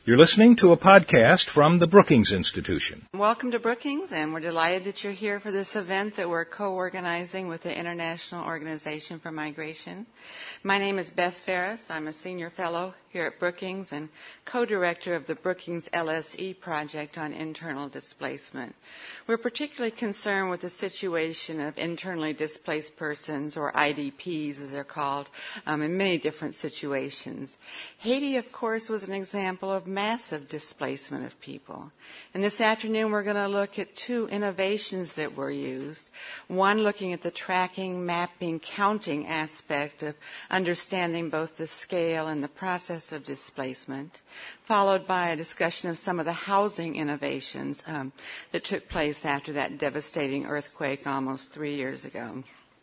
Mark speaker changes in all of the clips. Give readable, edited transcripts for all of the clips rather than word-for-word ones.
Speaker 1: You're listening to a podcast from the Brookings Institution.
Speaker 2: Welcome to Brookings, and we're delighted that you're here for this event that we're co-organizing with the International Organization for Migration. My name is Beth Ferris. I'm a senior fellow here at Brookings and co-director of the Brookings LSE project on internal displacement. We're particularly concerned with the situation of internally displaced persons, or IDPs as they're called, in many different situations. Haiti, of course, was an example of massive displacement of people. And this afternoon we're going to look at two innovations that were used. One looking at the tracking, mapping, counting aspect of understanding both the scale and the process of displacement, followed by a discussion of some of the housing innovations that took place after that devastating earthquake almost 3 years ago.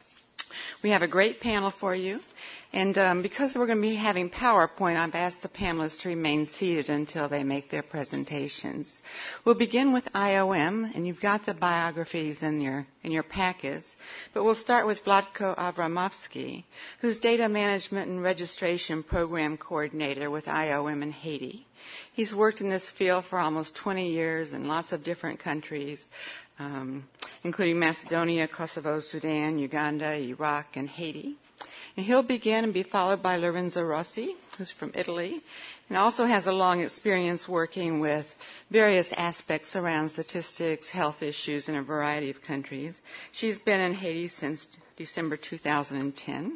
Speaker 2: We have a great panel for you. And because we're going to be having PowerPoint, I've asked the panelists to remain seated until they make their presentations. We'll begin with IOM, and you've got the biographies in your packets. But we'll start with Vlatko Avramovsky, who's Data Management and Registration Program Coordinator with IOM in Haiti. He's worked in this field for almost 20 years in lots of different countries, including Macedonia, Kosovo, Sudan, Uganda, Iraq, and Haiti. And he'll begin and be followed by Lorenzo Rossi, who's from Italy, and also has a long experience working with various aspects around statistics, health issues in a variety of countries. She's been in Haiti since December 2010.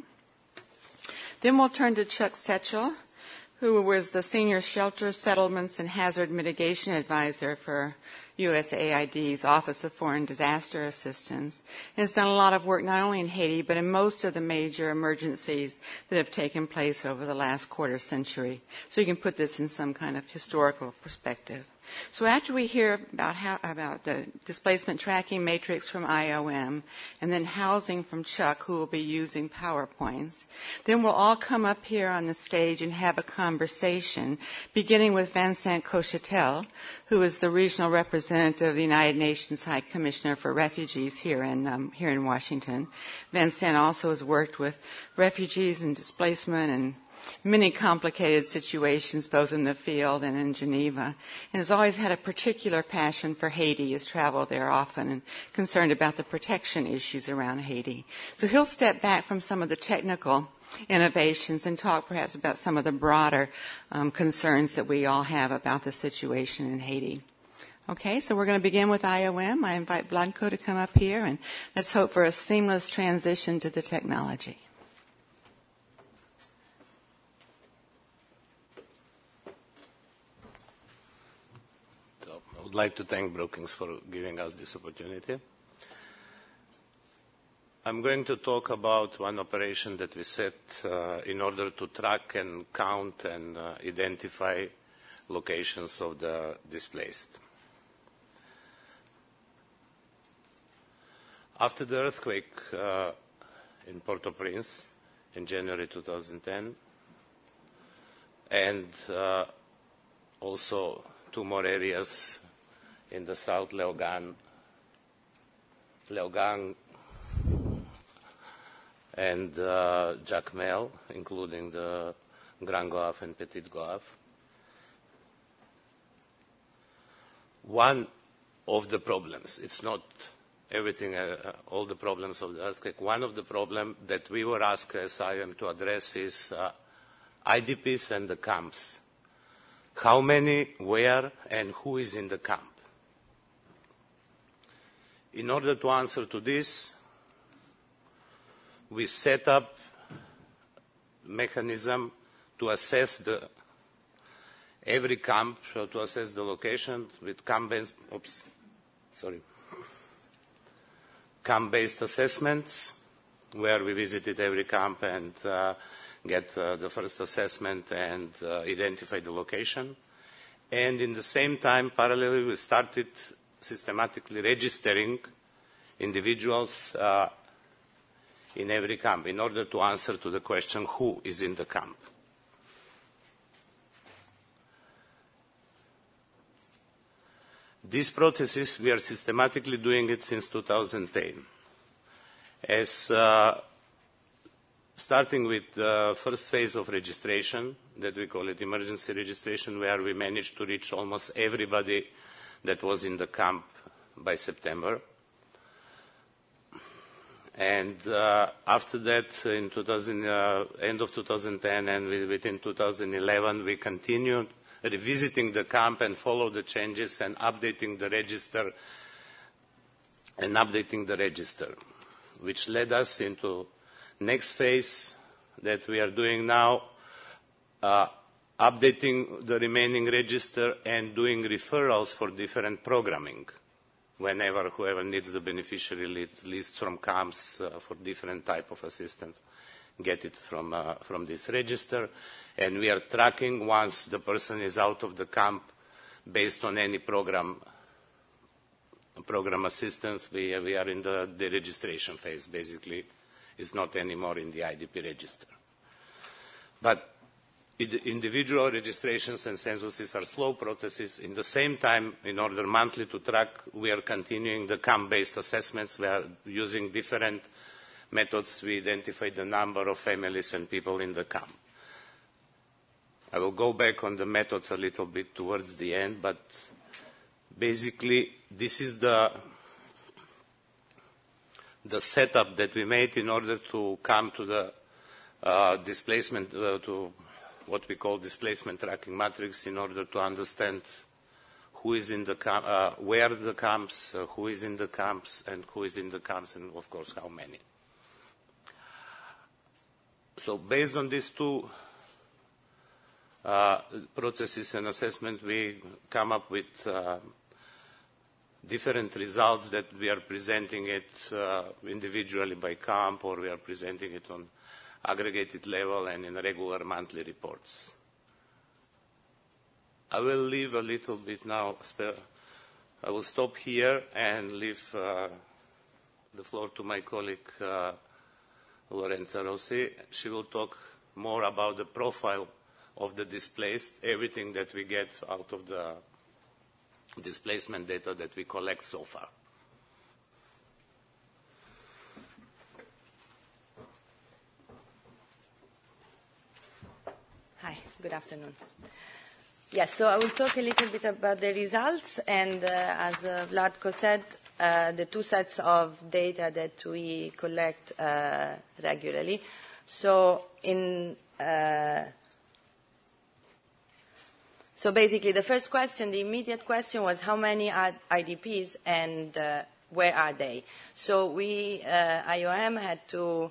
Speaker 2: Then we'll turn to Chuck Setchell, who was the Senior Shelter, Settlements, and Hazard Mitigation Advisor for USAID's Office of Foreign Disaster Assistance, and has done a lot of work not only in Haiti, but in most of the major emergencies that have taken place over the last quarter century. So you can put this in some kind of historical perspective. So after we hear about the displacement tracking matrix from IOM and then housing from Chuck, who will be using PowerPoints, then we'll all come up here on the stage and have a conversation, beginning with Vincent Cochetel, who is the regional representative of the United Nations High Commissioner for Refugees here in Washington. Vincent also has worked with refugees and displacement and many complicated situations, both in the field and in Geneva, and has always had a particular passion for Haiti. Has traveled there often and concerned about the protection issues around Haiti. So he'll step back from some of the technical innovations and talk perhaps about some of the broader concerns that we all have about the situation in Haiti. Okay, so we're going to begin with IOM. I invite Vlatko to come up here, and let's hope for a seamless transition to the technology.
Speaker 3: I would like to thank Brookings for giving us this opportunity. I'm going to talk about one operation that we set in order to track and count and identify locations of the displaced. After the earthquake in Port-au-Prince in January 2010, and also two more areas in the south, Leogang and Jacmel, including the Grand Goave and Petit Goave. One of the problems, it's not everything, all the problems of the earthquake, one of the problems that we were asked as IOM to address is IDPs and the camps. How many, where, and who is in the camp? In order to answer to this, we set up a mechanism to assess every camp, to assess the location with camp-based assessments, where we visited every camp and get the first assessment and identify the location. And in the same time, parallelly, we started systematically registering individuals in every camp in order to answer to the question, who is in the camp? These processes, we are systematically doing it since 2010. As starting with the first phase of registration, that we call it emergency registration, where we managed to reach almost everybody that was in the camp by September. And after that, in end of 2010 and within 2011, we continued revisiting the camp and follow the changes and updating the register which led us into next phase that we are doing now, updating the remaining register and doing referrals for different programming. Whenever whoever needs the beneficiary list from camps for different type of assistance, get it from this register. And we are tracking once the person is out of the camp based on any program assistance. We are in the registration phase, basically. It's not anymore in the IDP register. But individual registrations and censuses are slow processes. In the same time, in order monthly to track, we are continuing the camp-based assessments. We are using different methods. We identify the number of families and people in the camp. I will go back on the methods a little bit towards the end, but basically this is the setup that we made in order to come to the displacement, to what we call displacement tracking matrix, in order to understand who is in the camp, where the camps, who is in the camps, and who is in the camps, and of course how many. So based on these two processes and assessment, we come up with different results that we are presenting it individually by camp, or we are presenting it on aggregated level and in regular monthly reports. I will leave a little bit now. I will stop here and leave the floor to my colleague Lorenza Rossi. She will talk more about the profile of the displaced, everything that we get out of the displacement data that we collect so far.
Speaker 4: Hi, good afternoon. Yes, so I will talk a little bit about the results, and as Vlatko said, the two sets of data that we collect regularly. So So basically, the first question, the immediate question, was how many are IDPs and where are they? So we, IOM, had to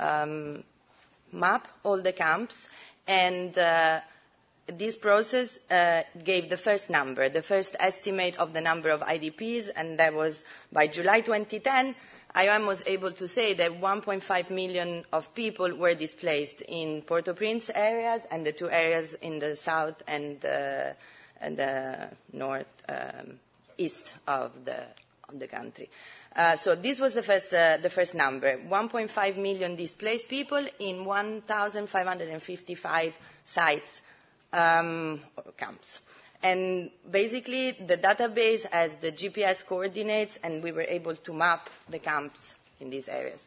Speaker 4: map all the camps, and this process gave the first number, the first estimate of the number of IDPs, and that was by July 2010. IOM was able to say that 1.5 million of people were displaced in Port-au-Prince areas and the two areas in the south and the north east of the country. So this was the first number, 1.5 million displaced people in 1,555 sites, camps. And basically, the database has the GPS coordinates, and we were able to map the camps in these areas.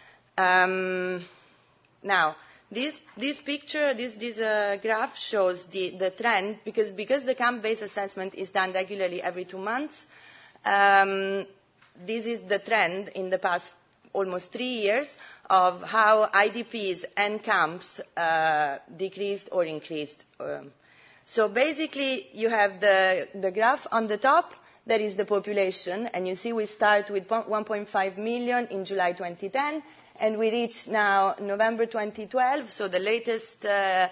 Speaker 4: Now, this picture, this graph shows the trend, because the camp-based assessment is done regularly every 2 months. This is the trend in the past almost 3 years of how IDPs and camps decreased or increased. So basically, you have the graph on the top. That is the population. And you see we start with 1.5 million in July 2010. And we reach now November 2012. So the latest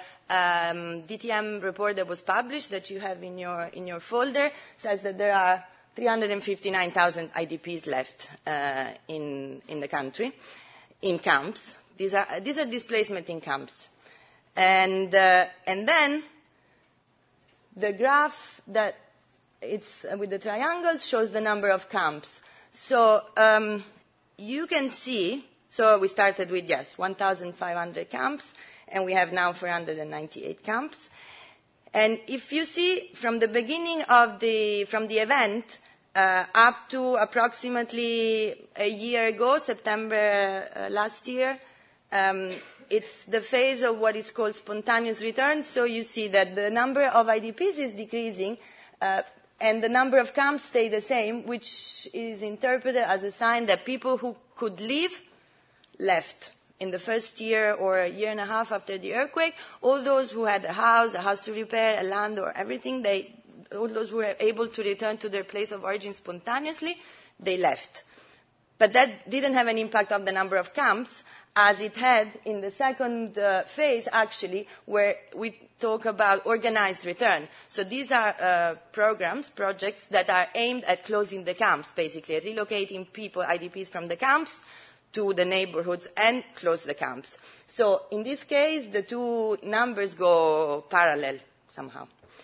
Speaker 4: DTM report that was published that you have in your folder says that there are 359,000 IDPs left in the country, in camps. These are displacement in camps. And then the graph that it's with the triangles shows the number of camps. So you can see, so we started with, 1,500 camps, and we have now 498 camps. And if you see from the beginning of from the event up to approximately a year ago, September last year, it's the phase of what is called spontaneous return. So you see that the number of IDPs is decreasing, and the number of camps stay the same, which is interpreted as a sign that people who could leave left. In the first year or a year and a half after the earthquake, all those who had a house to repair, a land or everything, all those who were able to return to their place of origin spontaneously, they left. But that didn't have an impact on the number of camps, as it had in the second phase, actually, where we talk about organized return. So these are projects that are aimed at closing the camps, basically, relocating people, IDPs from the camps to the neighborhoods and close the camps. So in this case, the two numbers go parallel somehow.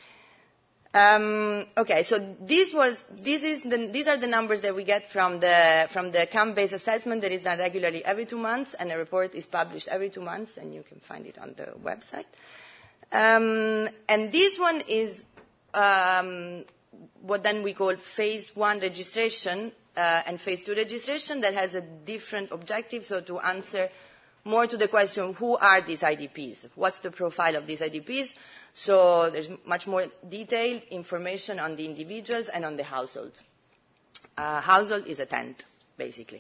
Speaker 4: Okay, so these are the numbers that we get from the camp-based assessment that is done regularly every 2 months, and a report is published every 2 months, and you can find it on the website. And this one is what then we call phase 1 registration and phase 2 registration that has a different objective, so to answer more to the question, who are these IDPs? What's the profile of these IDPs? So there's much more detailed information on the individuals and on the household. Household is a tent, basically.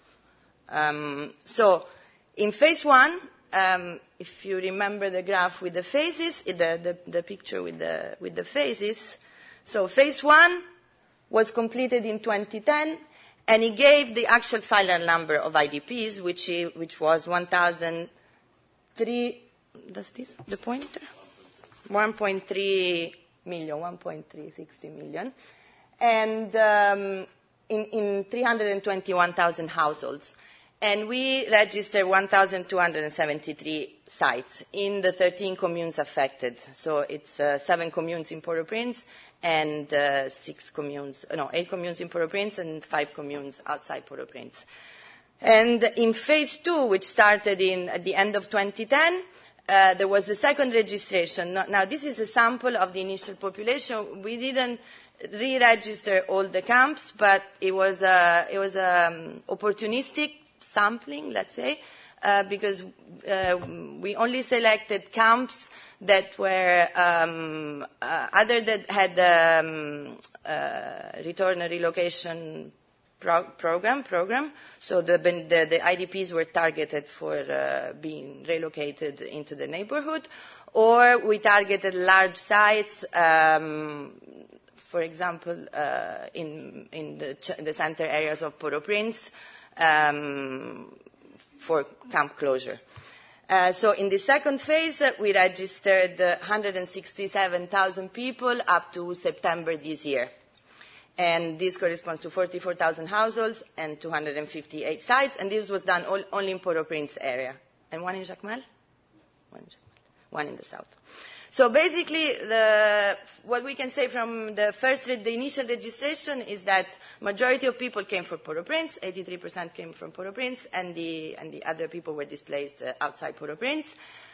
Speaker 4: So in phase 1, if you remember the graph with the phases, the picture with the phases, so phase 1 was completed in 2010, and it gave the actual final number of IDPs, which was 1,003. Does this the pointer? 1.3 million, 1.360 million, and in 321,000 households. And we registered 1,273 sites in the 13 communes affected. So it's 7 communes in Port-au-Prince and 8 communes in Port-au-Prince and 5 communes outside Port-au-Prince. And in phase 2, which started at the end of 2010, there was the second registration. Now, this is a sample of the initial population. We didn't re-register all the camps, but it was opportunistic sampling, let's say, because we only selected camps that were either that had return and relocation program. So the IDPs were targeted for being relocated into the neighborhood, or we targeted large sites, for example, in the center areas of Port-au-Prince, for camp closure. So in the second phase, we registered 167,000 people up to September this year. And this corresponds to 44,000 households and 258 sites. And this was done only in Port-au-Prince area. And one in Jacmel? One in the south. So basically, what we can say from the initial registration is that majority of people came from Port-au-Prince, 83% came from Port-au-Prince, and the other people were displaced outside Port-au-Prince.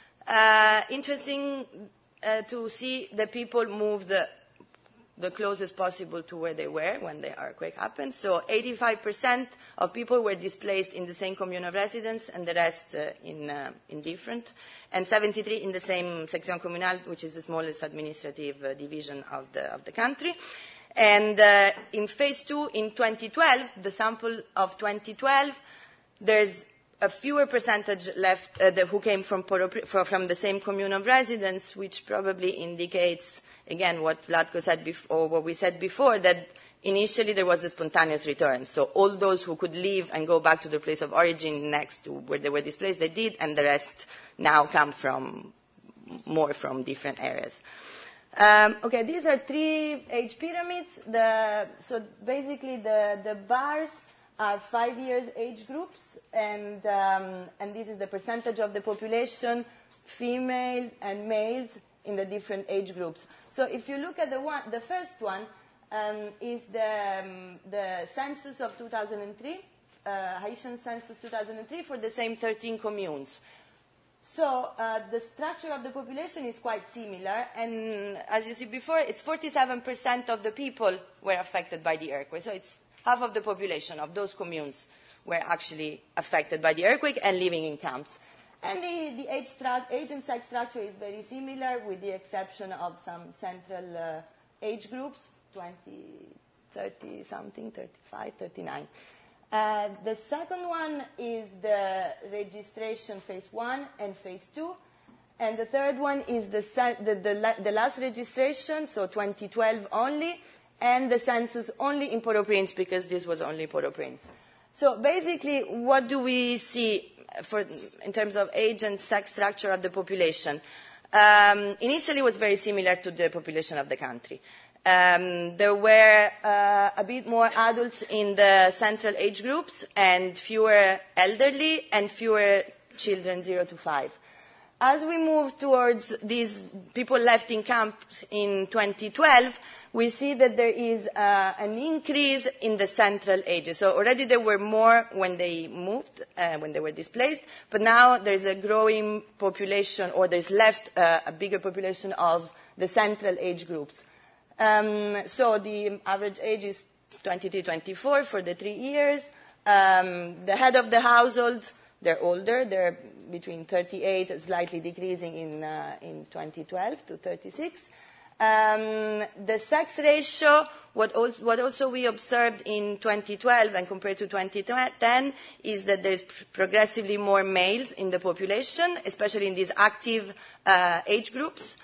Speaker 4: Interesting to see the people moved the closest possible to where they were when the earthquake happened. So 85% of people were displaced in the same commune of residence, and the rest in different, and 73 in the same section communal, which is the smallest administrative division of the country. And in phase 2, in 2012, the sample of 2012, there's a fewer percentage left who came from the same commune of residence, which probably indicates, again, what Vlatko said before, or what we said before, that initially there was a spontaneous return. So all those who could leave and go back to their place of origin next to where they were displaced, they did, and the rest now come from different areas. Okay, these are 3 age pyramids. So basically the bars are 5 years age groups, and this is the percentage of the population, females and males, in the different age groups. So if you look at the first one is the census of 2003, Haitian census 2003 for the same 13 communes. So the structure of the population is quite similar, and as you see before, it's 47% of the people were affected by the earthquake. So it's half of the population of those communes were actually affected by the earthquake and living in camps. And the age and sex structure is very similar, with the exception of some central age groups, 20, 30 something, 35, 39. The second one is the registration phase 1 and phase 2. And the third one is the last registration, so 2012 only, and the census only in Port-au-Prince, because this was only Port-au-Prince. So basically, what do we see in terms of age and sex structure of the population? Initially, it was very similar to the population of the country. There were a bit more adults in the central age groups, and fewer elderly, and fewer children 0 to 5. As we move towards these people left in camps in 2012, we see that there is an increase in the central ages. So already there were more when they moved, when they were displaced, but now there's a growing population, or there's left a bigger population of the central age groups. So the average age is 23, 24 for the 3 years. The head of the household, they're older. They're between 38, slightly decreasing in 2012 to 36. The sex ratio, what also we observed in 2012 and compared to 2010, is that there's progressively more males in the population, especially in these active age groups.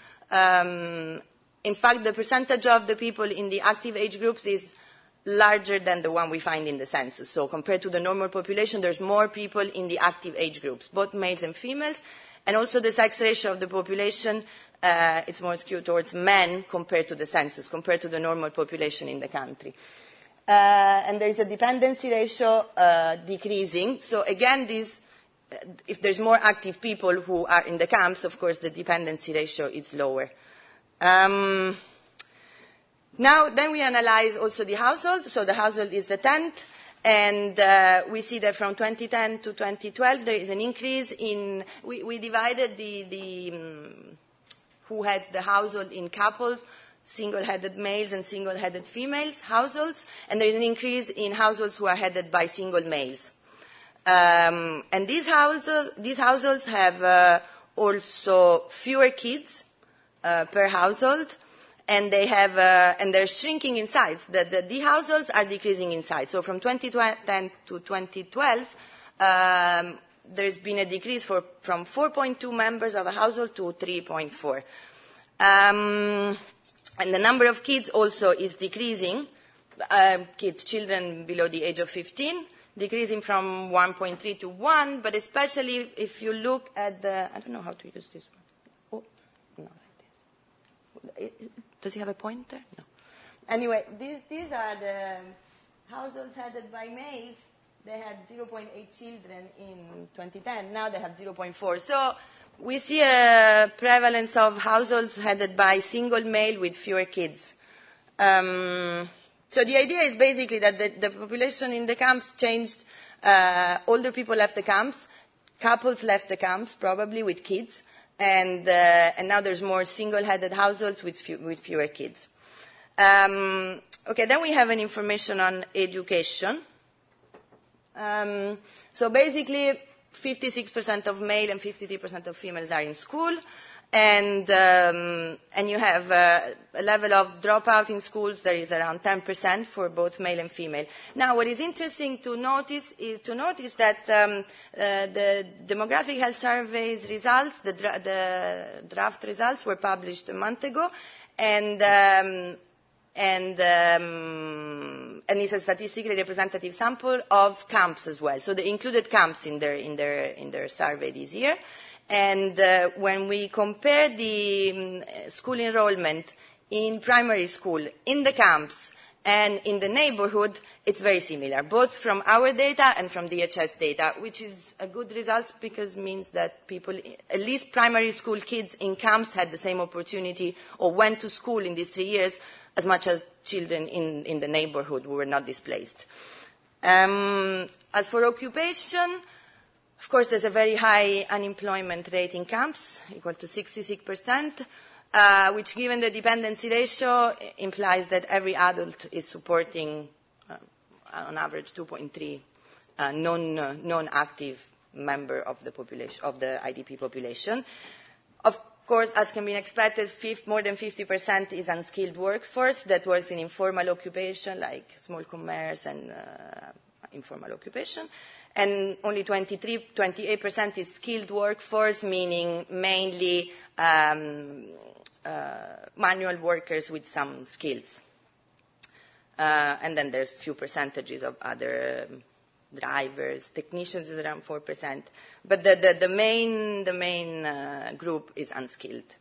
Speaker 4: In fact, the percentage of the people in the active age groups is larger than the one we find in the census. So compared to the normal population, there's more people in the active age groups, both males and females. And also the sex ratio of the population, it's more skewed towards men compared to the census, compared to the normal population in the country. And there is a dependency ratio decreasing. So again, if there's more active people who are in the camps, of course, the dependency ratio is lower. Now, then we analyze also the household. So the household is the tent, and we see that from 2010 to 2012 there is an increase in. We divided who heads the household in couples, single-headed males and single-headed females households, and there is an increase in households who are headed by single males. And these households have also fewer kids per household. And they have, and they're shrinking in size. The households are decreasing in size. So from 2010 to 2012, there's been a decrease from 4.2 members of a household to 3.4. And the number of kids also is decreasing. Children below the age of 15, decreasing from 1.3 to 1. But especially if you look at I don't know how to use this one. Oh, no, like this. Does he have a pointer? No. Anyway, these are the households headed by males. They had 0.8 children in 2010. Now they have 0.4. So we see a prevalence of households headed by single male with fewer kids. So the idea is basically that the population in the camps changed. Older people left the camps. Couples left the camps, probably with kids. And now there's more single-headed households with fewer kids. Okay, then we have an information on education. So basically, 56% of male and 53% of females are in school, and you have a level of dropout in schools that is around 10% for both male and female. Now, what is interesting to notice that the demographic health survey's results, the draft results, were published a month ago, and it's a statistically representative sample of camps as well. So they included camps in their survey this year. And when we compare the school enrollment in primary school, in the camps, and in the neighborhood, it's very similar, both from our data and from DHS data, which is a good result because it means that people, at least primary school kids in camps, had the same opportunity or went to school in these 3 years as much as children in the neighborhood who were not displaced. As for occupation, of course, there's a very high unemployment rate in camps, equal to 66%, which, given the dependency ratio, implies that every adult is supporting, on average, 2.3 non-active member of the population, of the IDP population. Of course, as can be expected, more than 50% is unskilled workforce that works in informal occupation like small commerce and informal occupation. And only 28% is skilled workforce, meaning mainly manual workers with some skills. And then there's few percentages of other drivers, technicians is around 4%. But the main group is unskilled.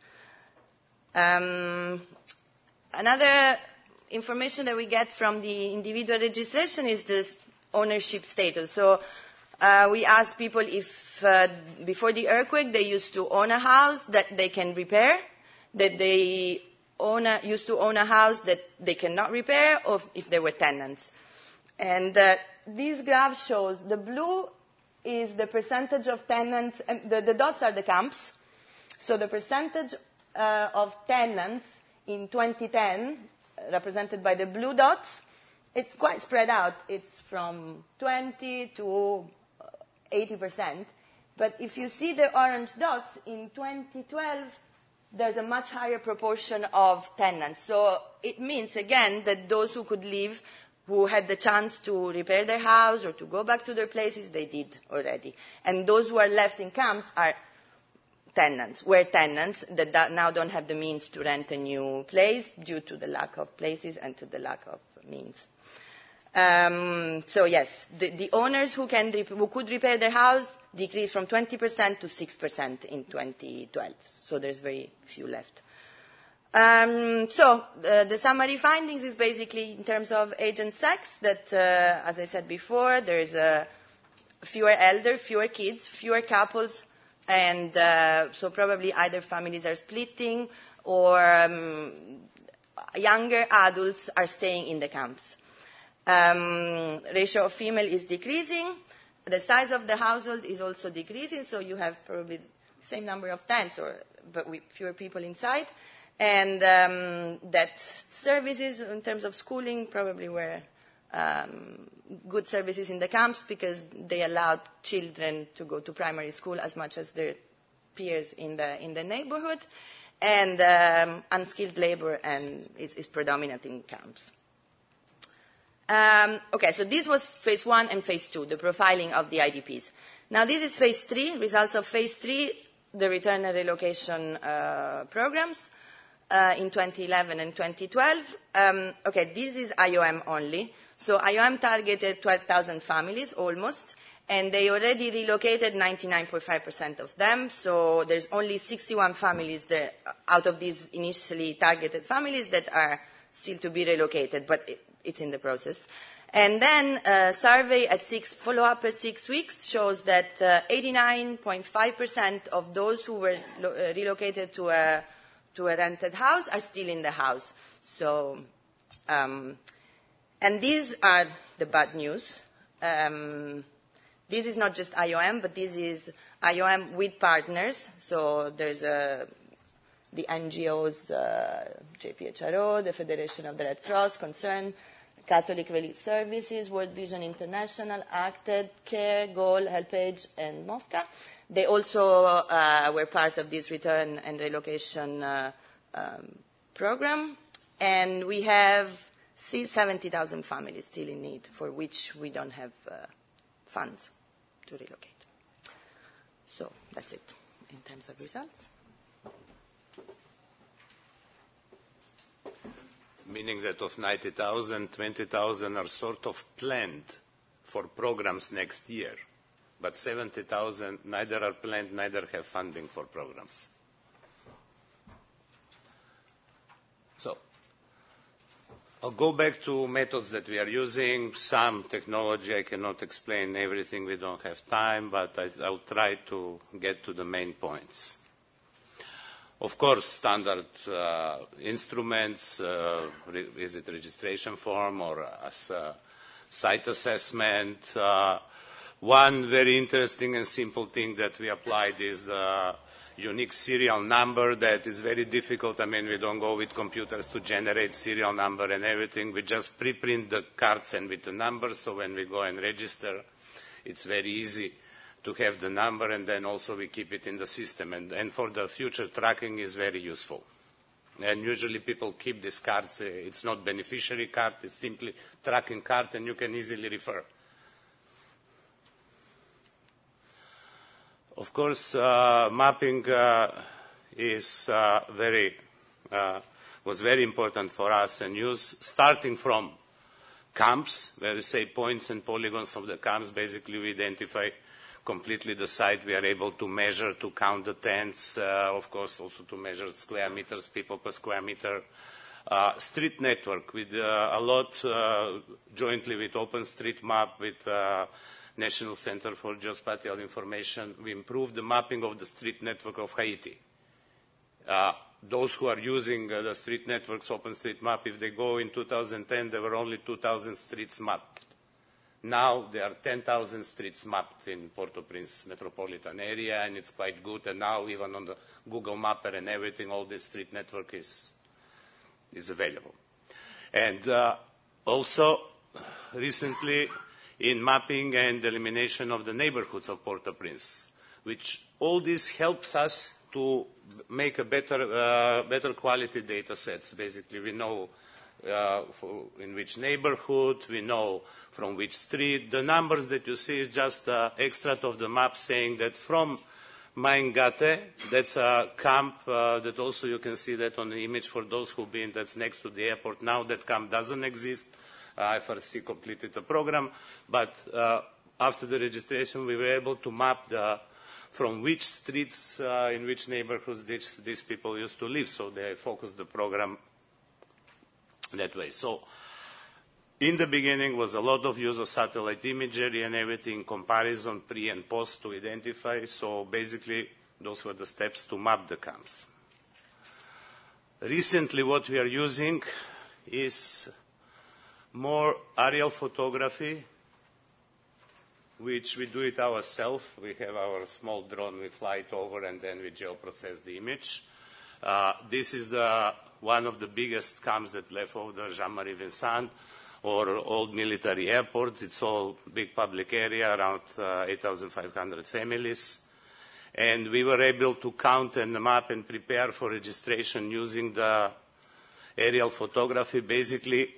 Speaker 4: Another information that we get from the individual registration is this ownership status. So we asked people if before the earthquake they used to own a house that they can repair, that they used to own a house that they cannot repair, or if they were tenants. And this graph shows the blue is the percentage of tenants, and the dots are the camps. So the percentage of tenants in 2010, represented by the blue dots, it's quite spread out. It's from 20 to 80%. But if you see the orange dots, in 2012, there's a much higher proportion of tenants. So it means, again, that those who could leave, who had the chance to repair their house or to go back to their places, they did already. And those who are left in camps are tenants that now don't have the means to rent a new place due to the lack of places and to the lack of means. So yes, the owners who could repair their house decreased from 20% to 6% in 2012. So there's very few left. The summary findings is basically in terms of age and sex that, as I said before, there is fewer elder, fewer kids, fewer couples, and so probably either families are splitting or younger adults are staying in the camps. Ratio of female is decreasing. The size of the household is also decreasing, so you have probably the same number of tents, but with fewer people inside. And that services, in terms of schooling, probably were good services in the camps because they allowed children to go to primary school as much as their peers in the neighborhood. And unskilled labor is predominant in camps. Okay, so this was phase 1 and phase 2, the profiling of the IDPs. Now this is phase 3, results of phase 3, the return and relocation programs in 2011 and 2012. Okay, this is IOM only. So IOM targeted 12,000 families almost, and they already relocated 99.5% of them. So there's only 61 families that, out of these initially targeted families that are still to be relocated, but it's in the process. And then survey at follow-up at 6 weeks shows that 89.5% of those who were relocated to a rented house are still in the house. So, and these are the bad news. This is not just IOM, but this is IOM with partners. So there's the NGOs, JPHRO, the Federation of the Red Cross, Concern, Catholic Relief Services, World Vision International, ACTED, CARE, GOAL, HelpAge, and MOFCA. They also were part of this return and relocation program. And we have 70,000 families still in need for which we don't have funds to relocate. So that's it in terms of results.
Speaker 3: Meaning that of 90,000, 20,000 are sort of planned for programs next year. But 70,000 neither are planned, neither have funding for programs. So, I'll go back to methods that we are using. Some technology, I cannot explain everything, we don't have time, but I'll try to get to the main points. Of course, standard instruments, is it registration form or as a site assessment. One very interesting and simple thing that we applied is the unique serial number that is very difficult. I mean, we don't go with computers to generate serial number and everything. We just preprint the cards and with the numbers, so when we go and register, it's very easy to have the number, and then also we keep it in the system. And for the future tracking is very useful. And usually people keep these cards. It's not beneficiary card, it's simply tracking card, and you can easily refer. Of course, mapping was very important for us, and starting from camps, where we say points and polygons of the camps. Basically, we identify completely the site. We are able to measure, to count the tents, of course, also to measure square meters, people per square meter. Street network, with a lot jointly with OpenStreetMap, with National Center for Geospatial Information. We improved the mapping of the street network of Haiti. Those who are using the street networks, OpenStreetMap, if they go in 2010, there were only 2,000 streets mapped. Now there are 10,000 streets mapped in Port-au-Prince metropolitan area, and it's quite good. And now even on the Google Mapper and everything, all this street network is available. And also, recently, in mapping and elimination of the neighborhoods of Port-au-Prince, which all this helps us to make a better quality data sets. Basically, we know in which neighborhood, we know from which street. The numbers that you see is just an extract of the map saying that from Maingate, that's a camp that also you can see that on the image for those who've been, that's next to the airport. Now that camp doesn't exist. FRC completed the program, but after the registration, we were able to map from which streets, in which neighborhoods these people used to live, so they focused the program that way. So in the beginning was a lot of use of satellite imagery and everything, comparison pre and post to identify. So basically, those were the steps to map the camps. Recently, what we are using is more aerial photography, which we do it ourselves. We have our small drone, we fly it over, and then we geoprocess the image. This is one of the biggest camps that left over Jean-Marie Vincent, or old military airports. It's all big public area, around 8,500 families. And we were able to count and map and prepare for registration using the aerial photography. Basically,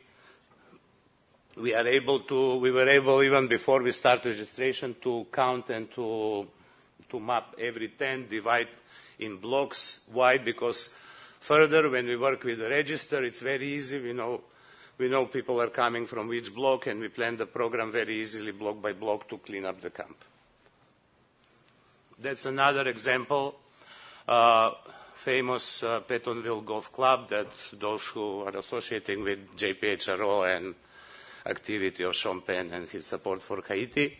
Speaker 3: we were able, even before we start registration, to count and to map every tent, divide in blocks. Why? Because further, when we work with the register, it's very easy. We know people are coming from which block, and we plan the program very easily, block by block, to clean up the camp. That's another example, famous Pentonville Golf Club, that those who are associating with JPHRO and activity of Sean Penn and his support for Haiti.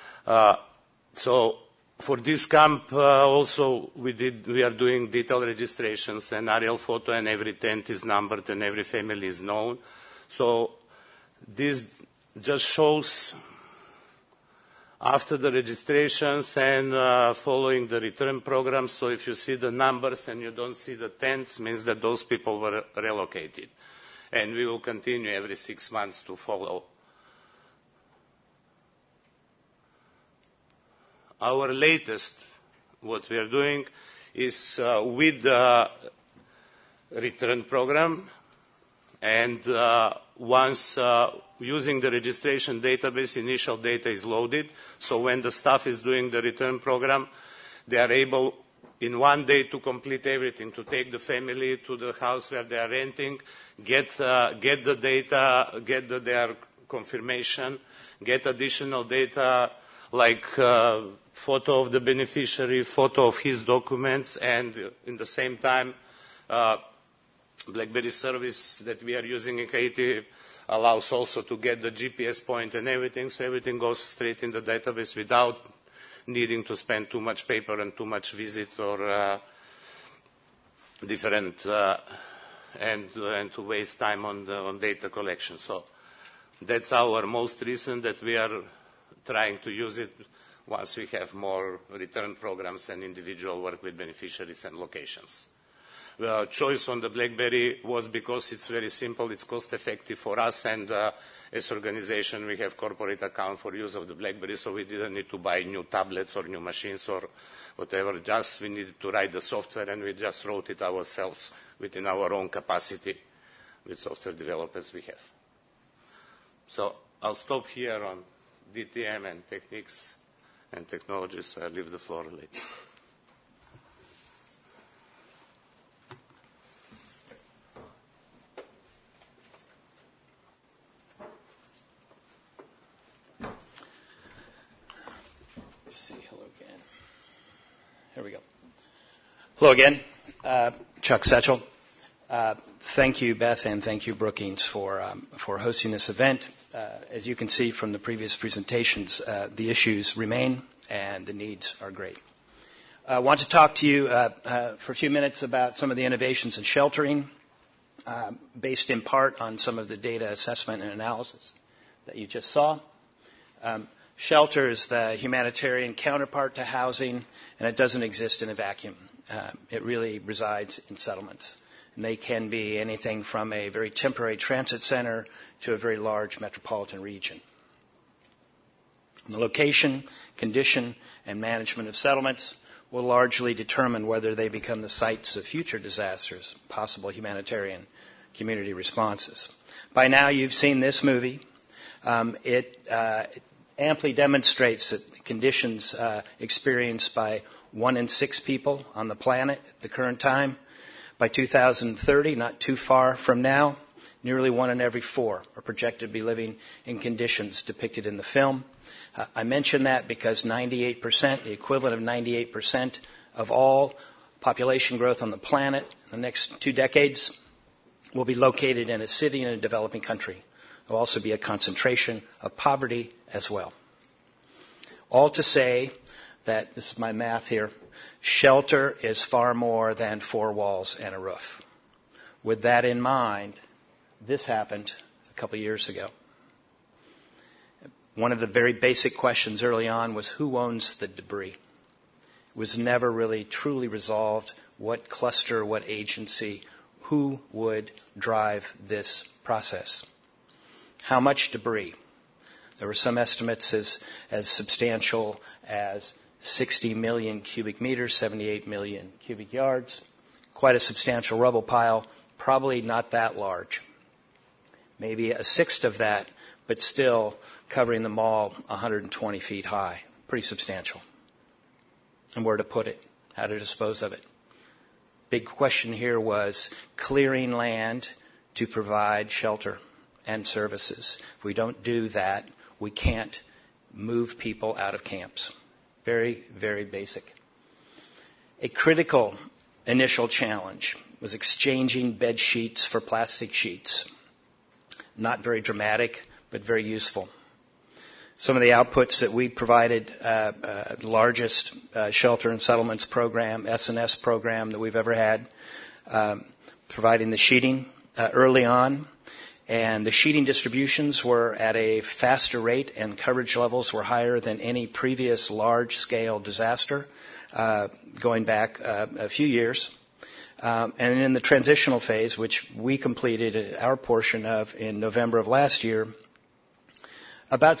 Speaker 3: So for this camp also we are doing detailed registrations, and aerial photo, and every tent is numbered and every family is known. So this just shows after the registrations and following the return program. So if you see the numbers and you don't see the tents, means that those people were relocated. And we will continue every 6 months to follow. Our latest, what we are doing, is with the return program, and once using the registration database, initial data is loaded. So when the staff is doing the return program, they are able in one day to complete everything, to take the family to the house where they are renting, get the data, get their confirmation, get additional data like photo of the beneficiary, photo of his documents, and in the same time, BlackBerry service that we are using in Haiti allows also to get the GPS point and everything, so everything goes straight in the database without needing to spend too much paper and too much visit or different and to waste time on data collection. So that's our most recent, that we are trying to use it once we have more return programs and individual work with beneficiaries and locations. The choice on the BlackBerry was because it's very simple, it's cost effective for us, and as organization we have corporate account for use of the BlackBerry, so we didn't need to buy new tablets or new machines or whatever, just we needed to write the software, and we just wrote it ourselves within our own capacity with software developers we have. So I'll stop here on DTM and techniques and technologies, so I'll leave the floor later.
Speaker 5: Let's see, hello again. Here we go. Hello again, Chuck Setchell. Thank you, Beth, and thank you, Brookings, for hosting this event. As you can see from the previous presentations, the issues remain and the needs are great. I want to talk to you for a few minutes about some of the innovations in sheltering, based in part on some of the data assessment and analysis that you just saw. Shelter is the humanitarian counterpart to housing, and it doesn't exist in a vacuum. It really resides in settlements. And they can be anything from a very temporary transit center to a very large metropolitan region. The location, condition, and management of settlements will largely determine whether they become the sites of future disasters, possible humanitarian community responses. By now, you've seen this movie. It amply demonstrates that conditions experienced by 1 in 6 people on the planet at the current time. By 2030, not too far from now, nearly 1 in every 4 are projected to be living in conditions depicted in the film. I mention that because 98%, the equivalent of 98% of all population growth on the planet in the next 2 decades will be located in a city in a developing country. There will also be a concentration of poverty as well. All to say that, this is my math here, shelter is far more than 4 walls and a roof. With that in mind, this happened a couple years ago. One of the very basic questions early on was who owns the debris? It was never really truly resolved what cluster, what agency, who would drive this process. How much debris? There were some estimates as substantial as 60 million cubic meters, 78 million cubic yards. Quite a substantial rubble pile, probably not that large. Maybe a sixth of that, but still covering the mall 120 feet high. Pretty substantial. And where to put it, how to dispose of it. Big question here was clearing land to provide shelter and services. If we don't do that, we can't move people out of camps. Very, very basic. A critical initial challenge was exchanging bed sheets for plastic sheets. Not very dramatic, but very useful. Some of the outputs that we provided, the largest shelter and settlements program, S&S program that we've ever had, providing the sheeting early on. And the sheeting distributions were at a faster rate and coverage levels were higher than any previous large-scale disaster going back a few years. And in the transitional phase, which we completed our portion of in November of last year, about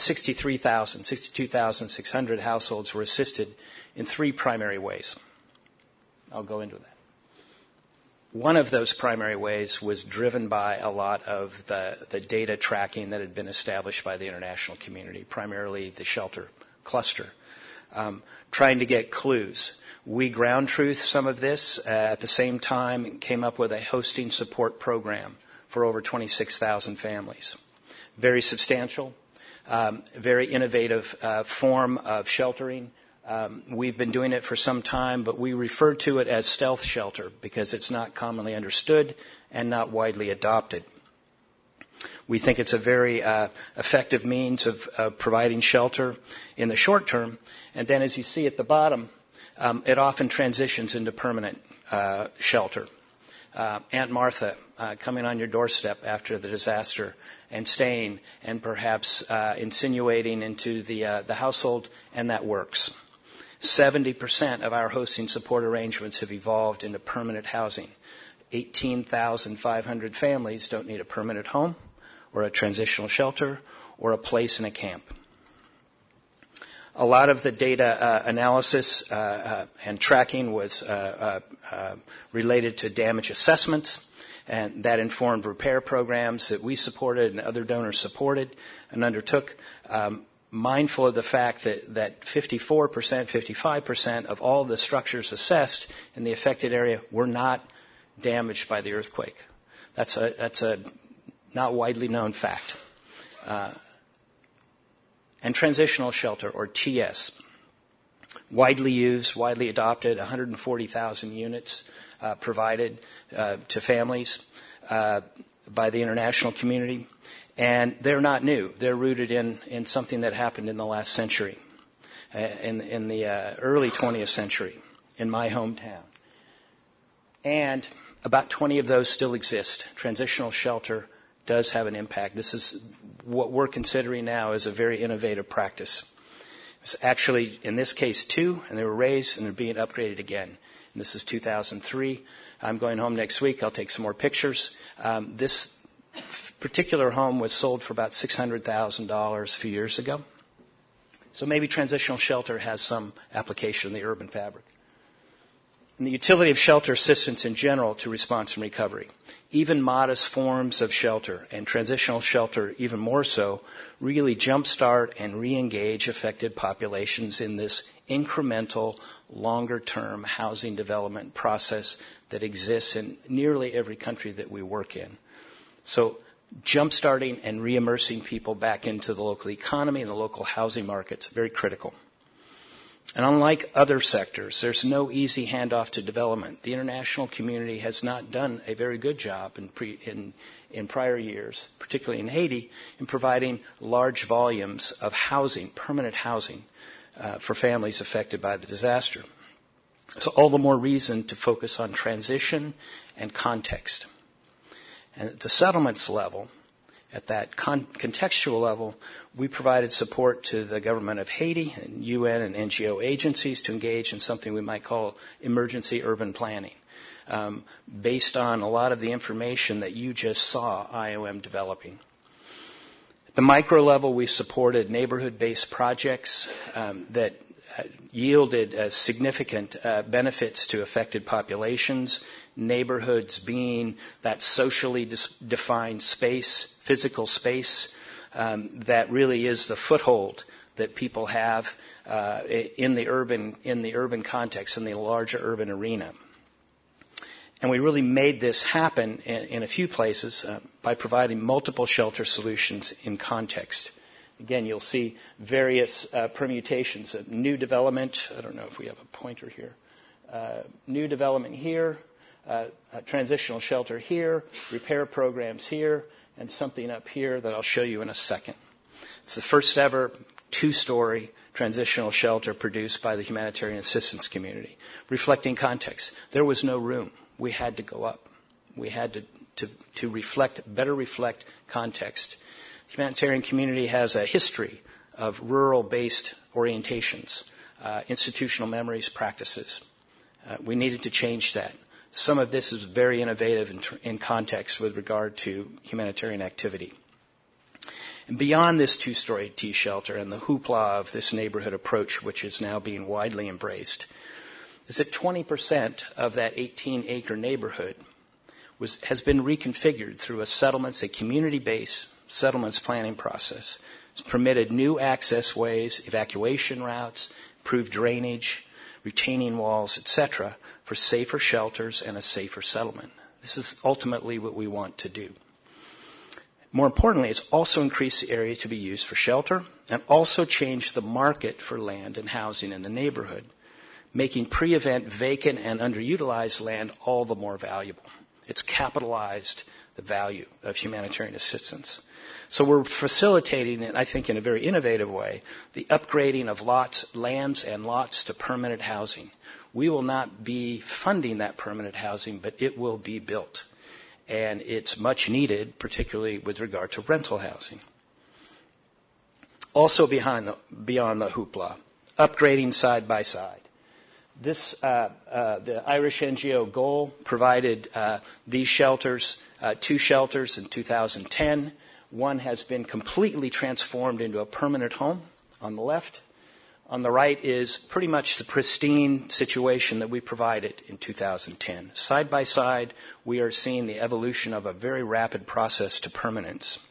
Speaker 5: 62,600 households were assisted in 3 primary ways. I'll go into that. One of those primary ways was driven by a lot of the data tracking that had been established by the international community, primarily the shelter cluster, trying to get clues. We ground truth some of this. At the same time, came up with a hosting support program for over 26,000 families. Very substantial, very innovative form of sheltering. We've been doing it for some time, but we refer to it as stealth shelter because it's not commonly understood and not widely adopted. We think it's a very effective means of providing shelter in the short term. And then as you see at the bottom, it often transitions into permanent shelter. Aunt Martha coming on your doorstep after the disaster and staying and perhaps insinuating into the household, and that works. 70% of our hosting support arrangements have evolved into permanent housing. 18,500 families don't need a permanent home or a transitional shelter or a place in a camp. A lot of the data analysis and tracking was related to damage assessments, and that informed repair programs that we supported and other donors supported and undertook, mindful of the fact that 54%, 55% of all the structures assessed in the affected area were not damaged by the earthquake. That's a not widely known fact. And transitional shelter, or TS, widely used, widely adopted, 140,000 units provided to families by the international community. And they're not new. They're rooted in something that happened in the last century, in the early 20th century, in my hometown. And about 20 of those still exist. Transitional shelter does have an impact. This is what we're considering now as a very innovative practice. It's actually, in this case, 2, and they were raised, and they're being upgraded again. And this is 2003. I'm going home next week. I'll take some more pictures. This particular home was sold for about $600,000 a few years ago. So maybe transitional shelter has some application in the urban fabric. And the utility of shelter assistance in general to response and recovery. Even modest forms of shelter, and transitional shelter even more so, really jumpstart and re-engage affected populations in this incremental, longer-term housing development process that exists in nearly every country that we work in. So jumpstarting and re-immersing people back into the local economy and the local housing markets, very critical. And unlike other sectors, there's no easy handoff to development. The international community has not done a very good job in prior years, particularly in Haiti, in providing large volumes of housing, permanent housing, for families affected by the disaster. So all the more reason to focus on transition and context. And at the settlements level, at that contextual level, we provided support to the government of Haiti and UN and NGO agencies to engage in something we might call emergency urban planning, based on a lot of the information that you just saw IOM developing. At the micro level, we supported neighborhood-based projects that yielded significant benefits to affected populations, neighborhoods being that socially defined space, physical space, that really is the foothold that people have in the urban context, in the larger urban arena. And we really made this happen in a few places by providing multiple shelter solutions in context. Again, you'll see various permutations of new development. I don't know if we have a pointer here. New development here, transitional shelter here, repair programs here, and something up here that I'll show you in a second. It's the first ever 2-story transitional shelter produced by the humanitarian assistance community, reflecting context. There was no room. We had to go up. We had to better reflect context. The humanitarian community has a history of rural-based orientations, institutional memories, practices. We needed to change that. Some of this is very innovative in context with regard to humanitarian activity. And beyond this 2-story T-shelter and the hoopla of this neighborhood approach, which is now being widely embraced, is that 20% of that 18-acre neighborhood has been reconfigured through a community-based settlements planning process. It's permitted new access ways, evacuation routes, improved drainage, retaining walls, etc., for safer shelters and a safer settlement. This is ultimately what we want to do. More importantly, it's also increased the area to be used for shelter and also changed the market for land and housing in the neighborhood, making pre-event vacant and underutilized land all the more valuable. It's capitalized the value of humanitarian assistance. So we're facilitating, I think in a very innovative way, the upgrading of lands and lots to permanent housing. We will not be funding that permanent housing, but it will be built. And it's much needed, particularly with regard to rental housing. Also beyond the hoopla, upgrading side by side. The Irish NGO Goal provided these shelters, 2 shelters in 2010. One has been completely transformed into a permanent home on the left. On the right is pretty much the pristine situation that we provided in 2010. Side by side, we are seeing the evolution of a very rapid process to permanence.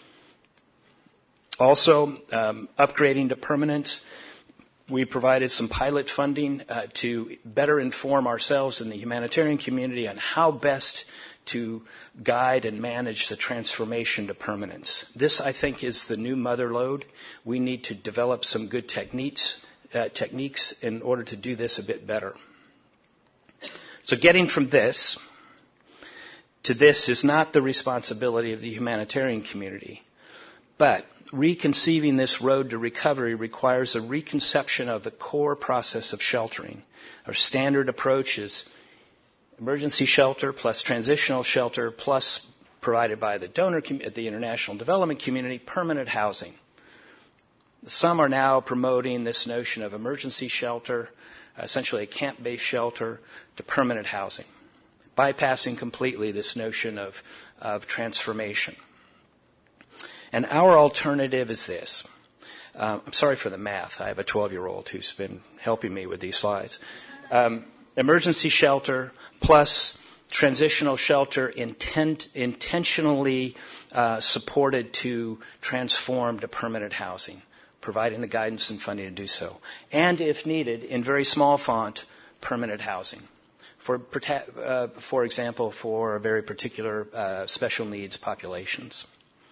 Speaker 5: Also, upgrading to permanence, we provided some pilot funding to better inform ourselves in the humanitarian community on how best to guide and manage the transformation to permanence. This, I think, is the new mother lode. We need to develop some good techniques in order to do this a bit better. So getting from this to this is not the responsibility of the humanitarian community, but reconceiving this road to recovery requires a reconception of the core process of sheltering. Our standard approach is emergency shelter plus transitional shelter plus, provided by the donor at the international development community, permanent housing. Some are now promoting this notion of emergency shelter, essentially a camp-based shelter, to permanent housing, bypassing completely this notion of transformation. And our alternative is this. I'm sorry for the math. I have a 12-year-old who's been helping me with these slides. Emergency shelter plus transitional shelter intentionally supported to transform to permanent housing, providing the guidance and funding to do so. And if needed, in very small font, permanent housing. For example, for very particular special needs populations.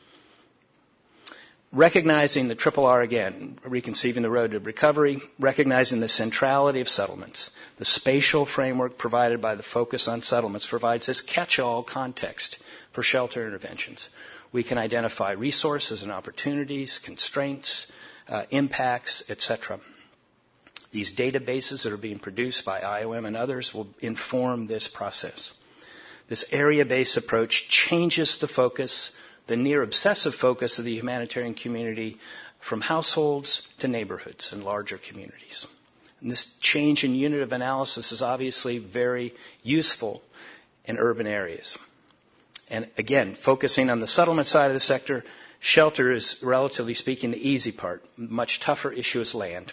Speaker 5: Recognizing the RRR again, reconceiving the road to recovery, recognizing the centrality of settlements. The spatial framework provided by the focus on settlements provides this catch-all context for shelter interventions. We can identify resources and opportunities, constraints, impacts, etc. These databases that are being produced by IOM and others will inform this process. This area-based approach changes the focus, the near-obsessive focus of the humanitarian community from households to neighborhoods and larger communities. And this change in unit of analysis is obviously very useful in urban areas. And again, focusing on the settlement side of the sector, shelter is, relatively speaking, the easy part. Much tougher issue is land.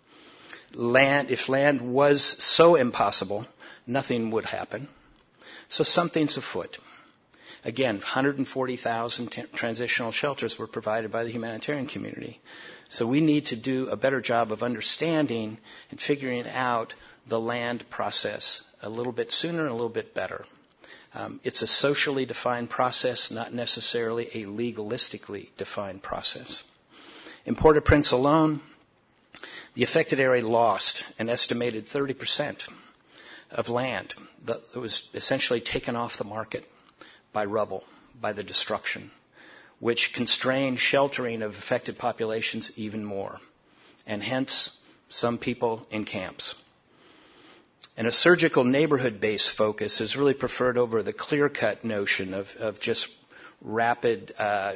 Speaker 5: If land was so impossible, nothing would happen. So something's afoot. Again, 140,000 transitional shelters were provided by the humanitarian community. So we need to do a better job of understanding and figuring out the land process a little bit sooner and a little bit better. It's a socially defined process, not necessarily a legalistically defined process. In Port-au-Prince alone, the affected area lost an estimated 30% of land that was essentially taken off the market by rubble, by the destruction, which constrained sheltering of affected populations even more, and hence some people in camps. And a surgical neighborhood-based focus is really preferred over the clear-cut notion of just rapid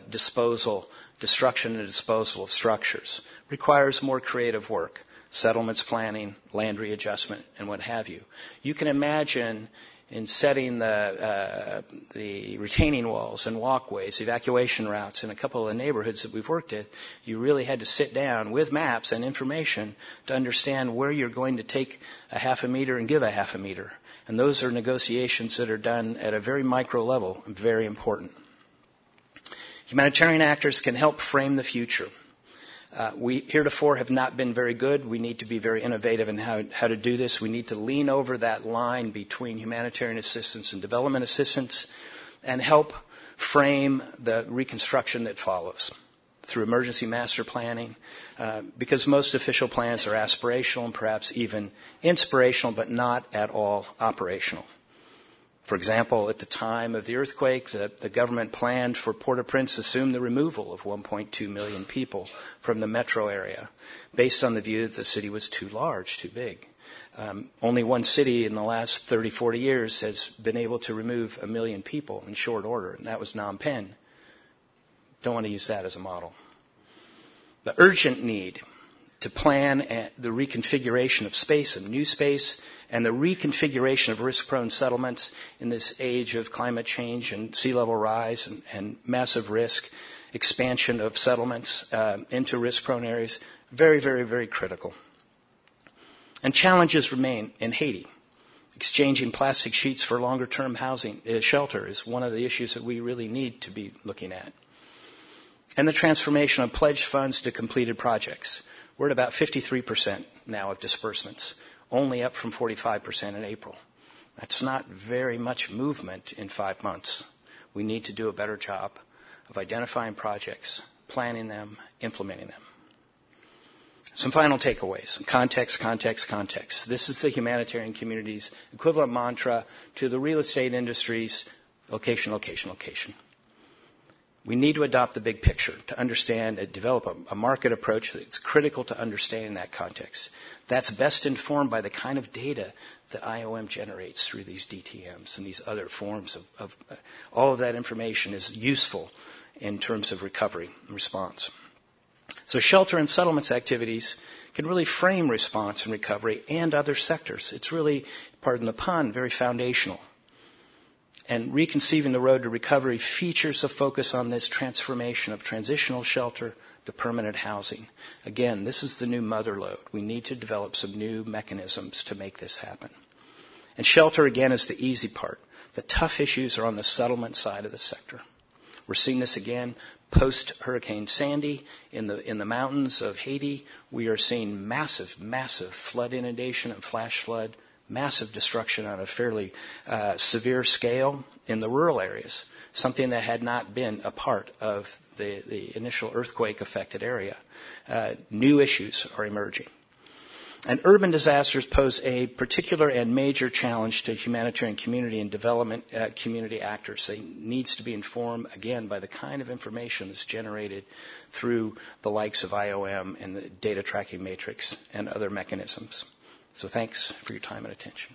Speaker 5: destruction and disposal of structures. Requires more creative work, settlements planning, land readjustment, and what have you. You can imagine in setting the retaining walls and walkways, evacuation routes in a couple of the neighborhoods that we've worked at, you really had to sit down with maps and information to understand where you're going to take a half a meter and give a half a meter. And those are negotiations that are done at a very micro level, very important. Humanitarian actors can help frame the future. We heretofore have not been very good. We need to be very innovative in how to do this. We need to lean over that line between humanitarian assistance and development assistance and help frame the reconstruction that follows through emergency master planning, because most official plans are aspirational and perhaps even inspirational, but not at all operational. For example, at the time of the earthquake, the government planned for Port-au-Prince to assume the removal of 1.2 million people from the metro area, based on the view that the city was too large, too big. Only one city in the last 30, 40 years has been able to remove 1 million people in short order, and that was Phnom Penh. Don't want to use that as a model. The urgent need to plan the reconfiguration of space and new space and the reconfiguration of risk-prone settlements in this age of climate change and sea level rise and massive risk, expansion of settlements into risk-prone areas, very, very, very critical. And challenges remain in Haiti. Exchanging plastic sheets for longer-term housing, shelter is one of the issues that we really need to be looking at. And the transformation of pledged funds to completed projects. We're at about 53% now of disbursements, only up from 45% in April. That's not very much movement in 5 months. We need to do a better job of identifying projects, planning them, implementing them. Some final takeaways. Context, context, context. This is the humanitarian community's equivalent mantra to the real estate industry's location, location, location. We need to adopt the big picture to understand and develop a market approach that's critical to understanding that context. That's best informed by the kind of data that IOM generates through these DTMs and these other forms of all of that information is useful in terms of recovery and response. So shelter and settlements activities can really frame response and recovery and other sectors. It's really, pardon the pun, very foundational. And Reconceiving the Road to Recovery features a focus on this transformation of transitional shelter to permanent housing. Again, this is the new mother lode. We need to develop some new mechanisms to make this happen. And shelter, again, is the easy part. The tough issues are on the settlement side of the sector. We're seeing this again post-Hurricane Sandy in the mountains of Haiti. We are seeing massive, massive flood inundation and flash flood, massive destruction on a fairly severe scale in the rural areas, something that had not been a part of the initial earthquake-affected area. New issues are emerging. And urban disasters pose a particular and major challenge to humanitarian community and development community actors. They needs to be informed, again, by the kind of information that's generated through the likes of IOM and the data tracking matrix and other mechanisms. So thanks for your time and attention.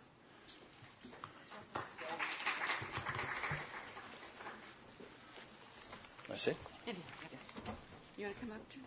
Speaker 5: That's it.
Speaker 2: You want to come up too?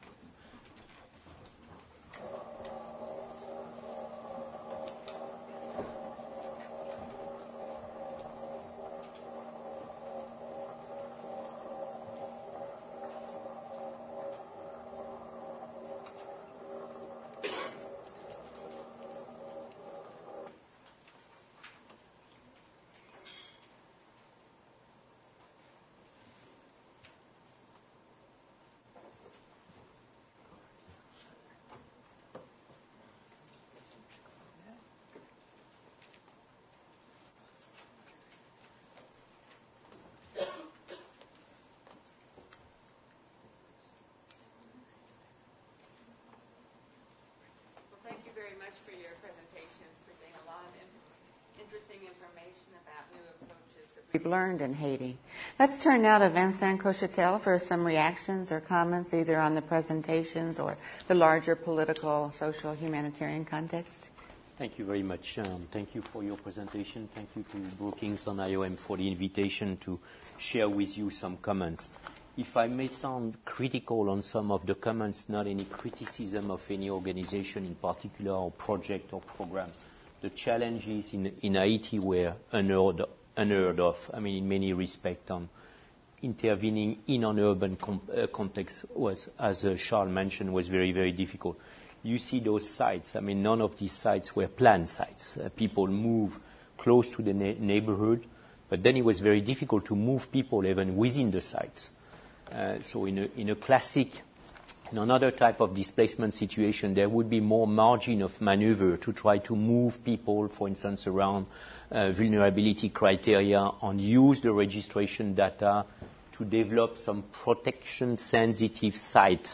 Speaker 2: For your presentation, presenting a lot of interesting information about new approaches that we've learned in Haiti. Let's turn now to Vincent Cochetel for some reactions or comments either on the presentations or the larger political, social, humanitarian context.
Speaker 6: Thank you very much. Thank you for your presentation. Thank you to Brookings and IOM for the invitation to share with you some comments. If I may sound critical on some of the comments, not any criticism of any organization in particular or project or program, the challenges in Haiti were unheard of. I mean, in many respects, intervening in an urban context was, as Charles mentioned, was very, very difficult. You see those sites. I mean, none of these sites were planned sites. People move close to the neighborhood, but then it was very difficult to move people even within the sites. So in a classic, in another type of displacement situation, there would be more margin of maneuver to try to move people, for instance, around vulnerability criteria and use the registration data to develop some protection-sensitive site.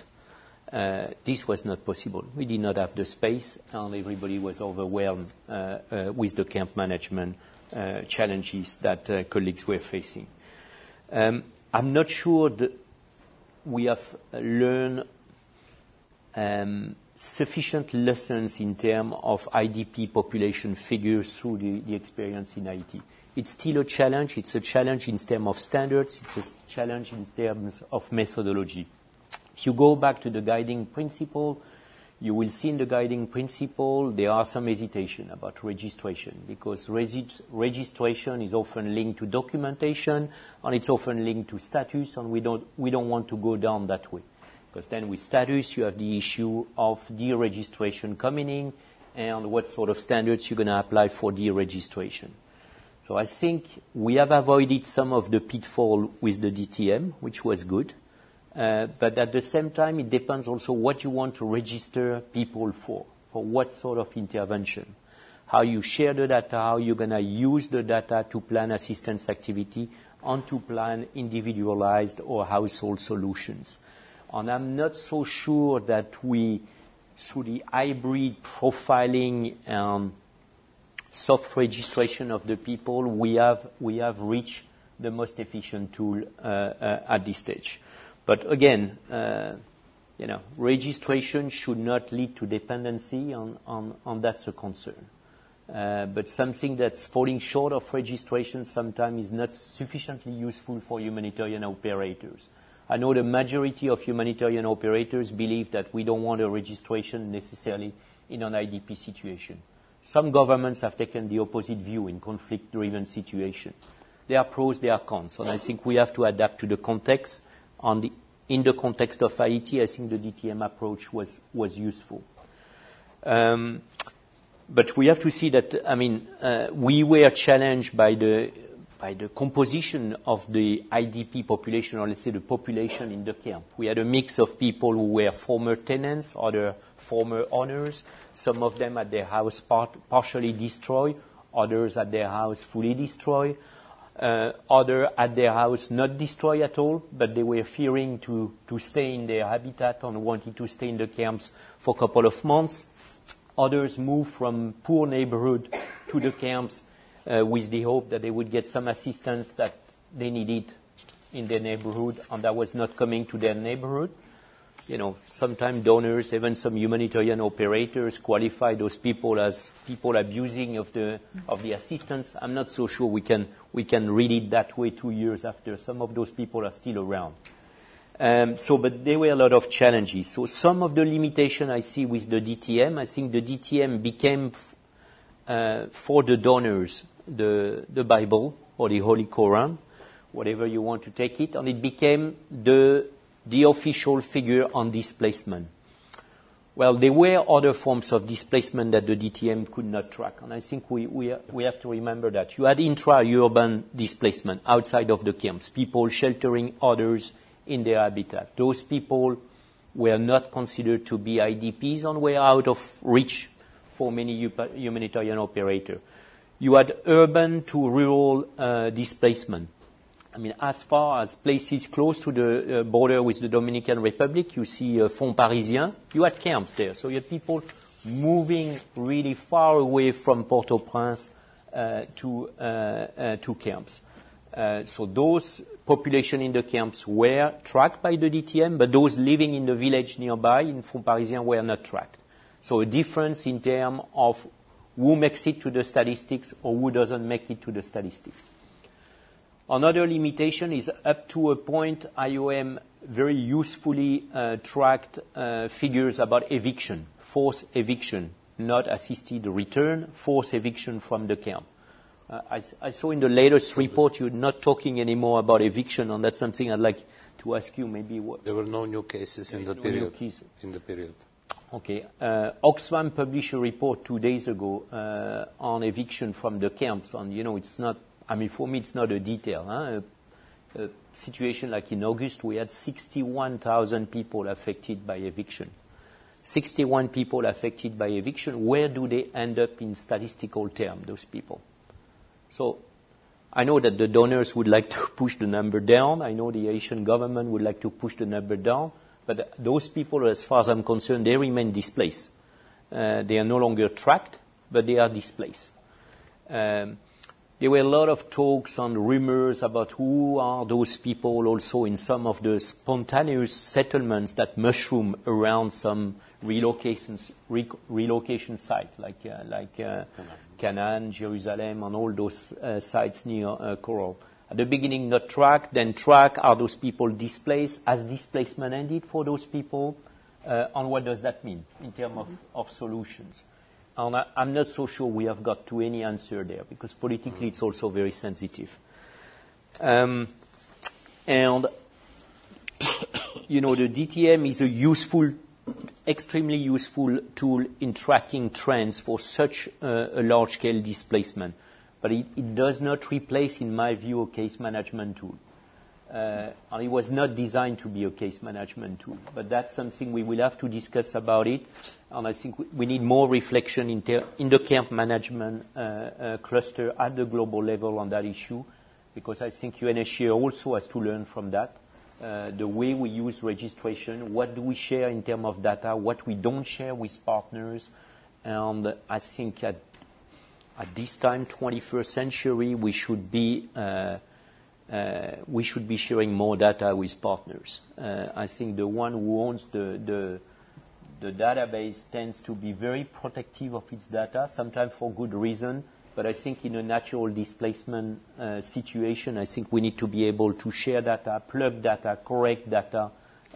Speaker 6: This was not possible. We did not have the space, and everybody was overwhelmed with the camp management challenges that colleagues were facing. I'm not sure that we have learned sufficient lessons in terms of IDP population figures through the experience in Haiti. It's still a challenge. It's a challenge in terms of standards. It's a challenge in terms of methodology. If you go back to the guiding principle, You will see in the guiding principle there are some hesitation about registration, because registration is often linked to documentation and it's often linked to status, and we don't want to go down that way, because then with status you have the issue of deregistration coming in and what sort of standards you're going to apply for deregistration. So I think we have avoided some of the pitfall with the DTM, which was good. But at the same time, it depends also what you want to register people for what sort of intervention, how you share the data, how you're going to use the data to plan assistance activity and to plan individualized or household solutions. And I'm not so sure that we, through the hybrid profiling and soft registration of the people, we have reached the most efficient tool at this stage. But again, registration should not lead to dependency, and that's a concern. But something that's falling short of registration sometimes is not sufficiently useful for humanitarian operators. I know the majority of humanitarian operators believe that we don't want a registration necessarily in an IDP situation. Some governments have taken the opposite view in conflict-driven situations. There are pros, there are cons, and I think we have to adapt to the context. In the context of Haiti, I think the DTM approach was useful. But we have to see that, we were challenged by the composition of the IDP population, or let's say the population in the camp. We had a mix of people who were former tenants, other former owners. Some of them had their house partially destroyed, others had their house fully destroyed. Others had their house not destroyed at all, but they were fearing to stay in their habitat and wanted to stay in the camps for a couple of months. Others moved from poor neighborhood to the camps with the hope that they would get some assistance that they needed in their neighborhood, and that was not coming to their neighborhood. Sometimes donors, even some humanitarian operators, qualify those people as people abusing of the assistance. I'm not so sure we can read it that way 2 years after. Some of those people are still around. But there were a lot of challenges. So some of the limitation I see with the DTM, I think the DTM became for the donors the Bible or the Holy Quran, whatever you want to take it, and it became the official figure on displacement. Well, there were other forms of displacement that the DTM could not track, and I think we have to remember that. You had intra-urban displacement outside of the camps, people sheltering others in their habitat. Those people were not considered to be IDPs and were out of reach for many humanitarian operators. You had urban to rural displacement. As far as places close to the border with the Dominican Republic, you see Fonds Parisien, you had camps there. So you had people moving really far away from Port-au-Prince to camps. So those population in the camps were tracked by the DTM, but those living in the village nearby in Fonds Parisien were not tracked. So a difference in terms of who makes it to the statistics or who doesn't make it to the statistics. Another limitation is up to a point IOM very usefully tracked figures about eviction, forced eviction, not assisted return, forced eviction from the camp. I saw in the latest report you're not talking anymore about eviction, and that's something I'd like to ask you maybe.
Speaker 3: There were no new cases in the period. Okay.
Speaker 6: Oxfam published a report 2 days ago on eviction from the camps, and it's not. For me, it's not a detail. A situation like in August, we had 61,000 people affected by eviction. 61 people affected by eviction. Where do they end up in statistical terms, those people? So I know that the donors would like to push the number down. I know the Haitian government would like to push the number down. But those people, as far as I'm concerned, they remain displaced. They are no longer tracked, but they are displaced. There were a lot of talks and rumors about who are those people also in some of the spontaneous settlements that mushroom around some relocation sites like Canaan, Jerusalem, and all those sites near Coral. At the beginning, not tracked, then track. Are those people displaced? Has displacement ended for those people? And what does that mean in terms of solutions? And I'm not so sure we have got to any answer there, because politically it's also very sensitive. And, you know, the DTM is a useful, extremely useful tool in tracking trends for such a large-scale displacement. But it does not replace, in my view, a case management tool. And it was not designed to be a case management tool. But that's something we will have to discuss about it. And I think we need more reflection in the camp management cluster at the global level on that issue, because I think UNSCR also has to learn from that. The way we use registration, what do we share in terms of data, what we don't share with partners. And I think at this time, 21st century, we should be sharing more data with partners. I think the one who owns the database tends to be very protective of its data, sometimes for good reason. But I think in a natural displacement situation, I think we need to be able to share data, plug data, correct data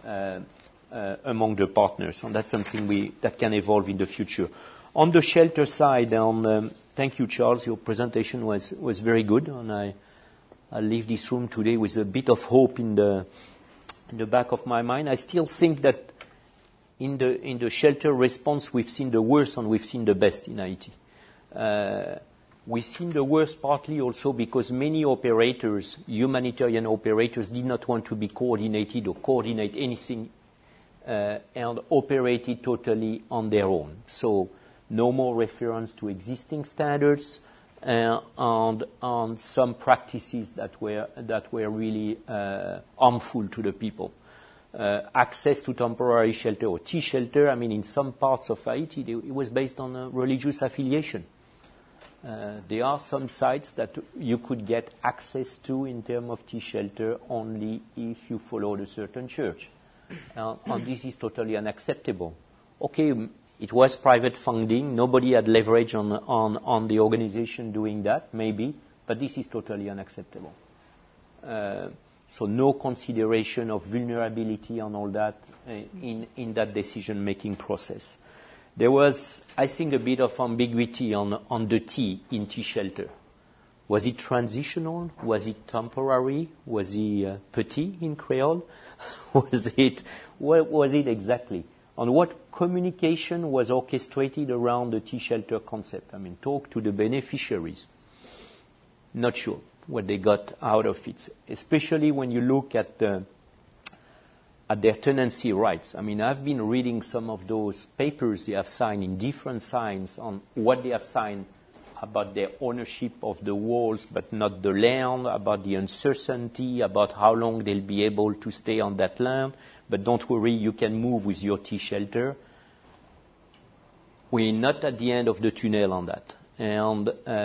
Speaker 6: among the partners. And that's something that can evolve in the future. On the shelter side, thank you, Charles. Your presentation was very good. And I leave this room today with a bit of hope in the back of my mind. I still think that in the shelter response, we've seen the worst and we've seen the best in Haiti. We've seen the worst partly also because many operators, humanitarian operators, did not want to be coordinated or coordinate anything and operated totally on their own. So no more reference to existing standards and on some practices that were really harmful to the people. Access to temporary shelter or T-shelter, I mean, in some parts of Haiti, it was based on a religious affiliation. There are some sites that you could get access to in terms of T-shelter only if you followed a certain church. And this is totally unacceptable. Okay, it was private funding. Nobody had leverage on the organization doing that, maybe, but this is totally unacceptable. So no consideration of vulnerability and all that in that decision-making process. There was, I think, a bit of ambiguity on the T in T-shelter. Was it transitional? Was it temporary? Was it petit in Creole? What was it exactly? On what communication was orchestrated around the T-shelter concept? I mean, talk to the beneficiaries. Not sure what they got out of it, especially when you look at their tenancy rights. I mean, I've been reading some of those papers they have signed in different signs on what they have signed about their ownership of the walls, but not the land, about the uncertainty, about how long they'll be able to stay on that land. But don't worry, you can move with your T-shelter. We're not at the end of the tunnel on that. And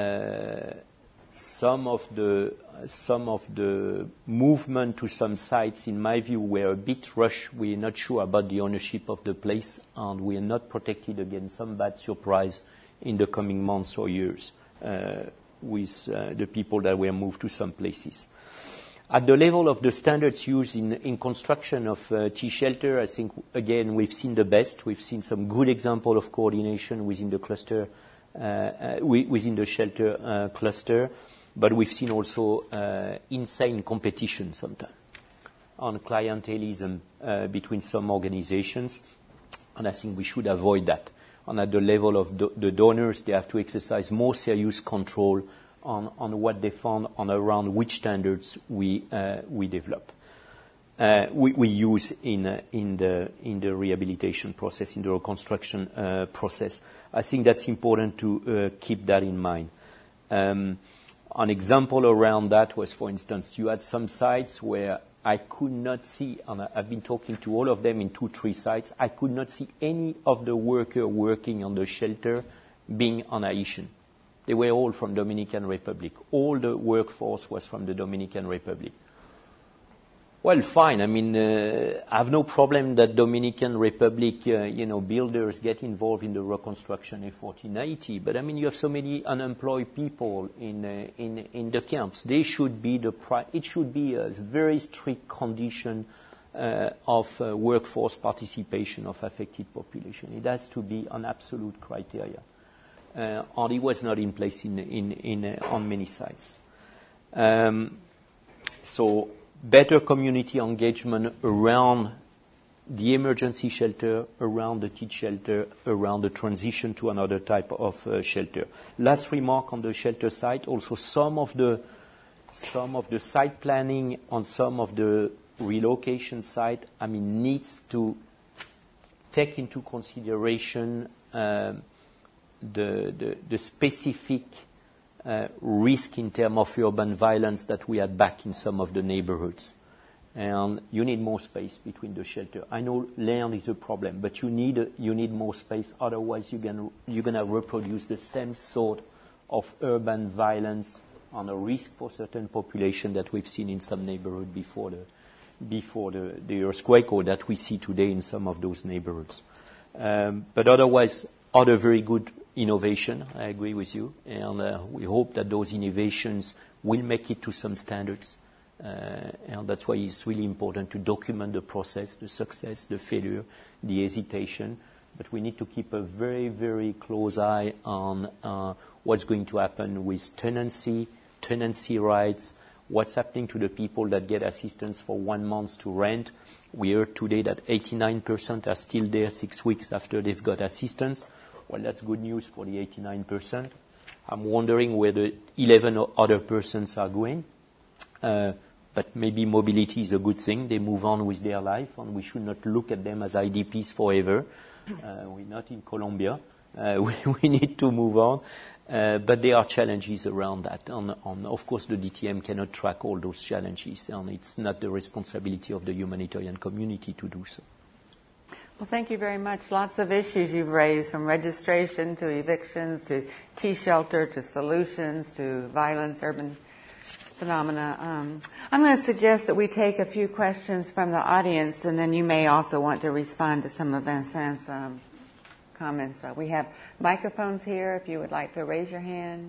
Speaker 6: some of the movement to some sites, in my view, were a bit rushed. We're not sure about the ownership of the place, and we are not protected against some bad surprise in the coming months or years with the people that were moved to some places. At the level of the standards used in construction of T-shelter, I think, again, we've seen the best. We've seen some good example of coordination within the cluster, within the shelter cluster. But we've seen also insane competition sometimes on clientelism between some organizations, and I think we should avoid that. And at the level of the donors, they have to exercise more serious control on what they fund and around which standards we develop. We use in the rehabilitation process, in the reconstruction process. I think that's important to keep that in mind. An example around that was, for instance, you had some sites where I could not see, and I've been talking to all of them in 2-3 sites, I could not see any of the workers working on the shelter being an Haitian. They were all from Dominican Republic. All the workforce was from the Dominican Republic. Well, fine. I mean, I have no problem that Dominican Republic, builders get involved in the reconstruction effort in Haiti. But I mean, you have so many unemployed people in the camps. They should be it should be a very strict condition workforce participation of affected population. It has to be an absolute criteria. And it was not in place on many sites. So better community engagement around the emergency shelter, around the teach shelter, around the transition to another type of shelter. Last remark on the shelter site, also some of the site planning on some of the relocation site, needs to take into consideration the specific risk in terms of urban violence that we had back in some of the neighborhoods. And you need more space between the shelter. I know land is a problem, but you need more space. Otherwise, you're gonna reproduce the same sort of urban violence on a risk for certain population that we've seen in some neighborhood before the earthquake, or that we see today in some of those neighborhoods. But otherwise, other very good innovation. I agree with you, and we hope that those innovations will make it to some standards. And that's why it's really important to document the process, the success, the failure, the hesitation. But we need to keep a very, very close eye on what's going to happen with tenancy rights, what's happening to the people that get assistance for 1 month to rent. We heard today that 89% are still there 6 weeks after they've got assistance. Well, that's good news for the 89%. I'm wondering where the 11 other persons are going. But maybe mobility is a good thing. They move on with their life, and we should not look at them as IDPs forever. We're not in Colombia. We need to move on. But there are challenges around that. Of course, the DTM cannot track all those challenges, and it's not the responsibility of the humanitarian community to do so.
Speaker 2: Well, thank you very much. Lots of issues you've raised, from registration to evictions to T-shelter to solutions to violence, urban phenomena. I'm going to suggest that we take a few questions from the audience, and then you may also want to respond to some of Vincent's comments. We have microphones here if you would like to raise your hand.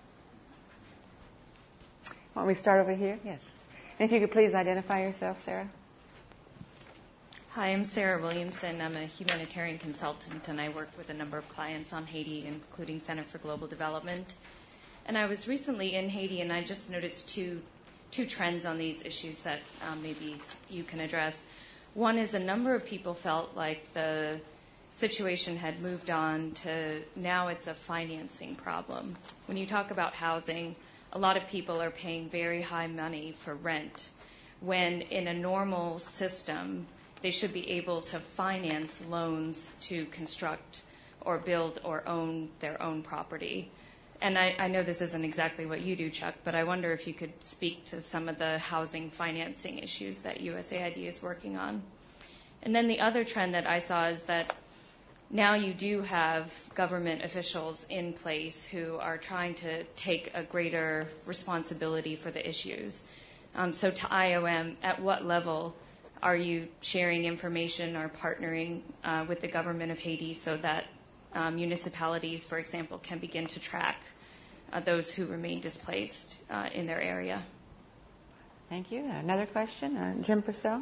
Speaker 2: Why don't we start over here? Yes. And if you could please identify yourself, Sarah.
Speaker 7: Hi, I'm Sarah Williamson. I'm a humanitarian consultant, and I work with a number of clients on Haiti, including Center for Global Development. And I was recently in Haiti, and I just noticed two trends on these issues that maybe you can address. One is a number of people felt like the situation had moved on to now it's a financing problem. When you talk about housing, a lot of people are paying very high money for rent, when in a normal system, they should be able to finance loans to construct or build or own their own property. And I know this isn't exactly what you do, Chuck, but I wonder if you could speak to some of the housing financing issues that USAID is working on. And then the other trend that I saw is that now you do have government officials in place who are trying to take a greater responsibility for the issues. So to IOM, at what level are you sharing information or partnering with the government of Haiti so that municipalities, for example, can begin to track those who remain displaced in their area?
Speaker 2: Thank you. Another question, Jim Purcell.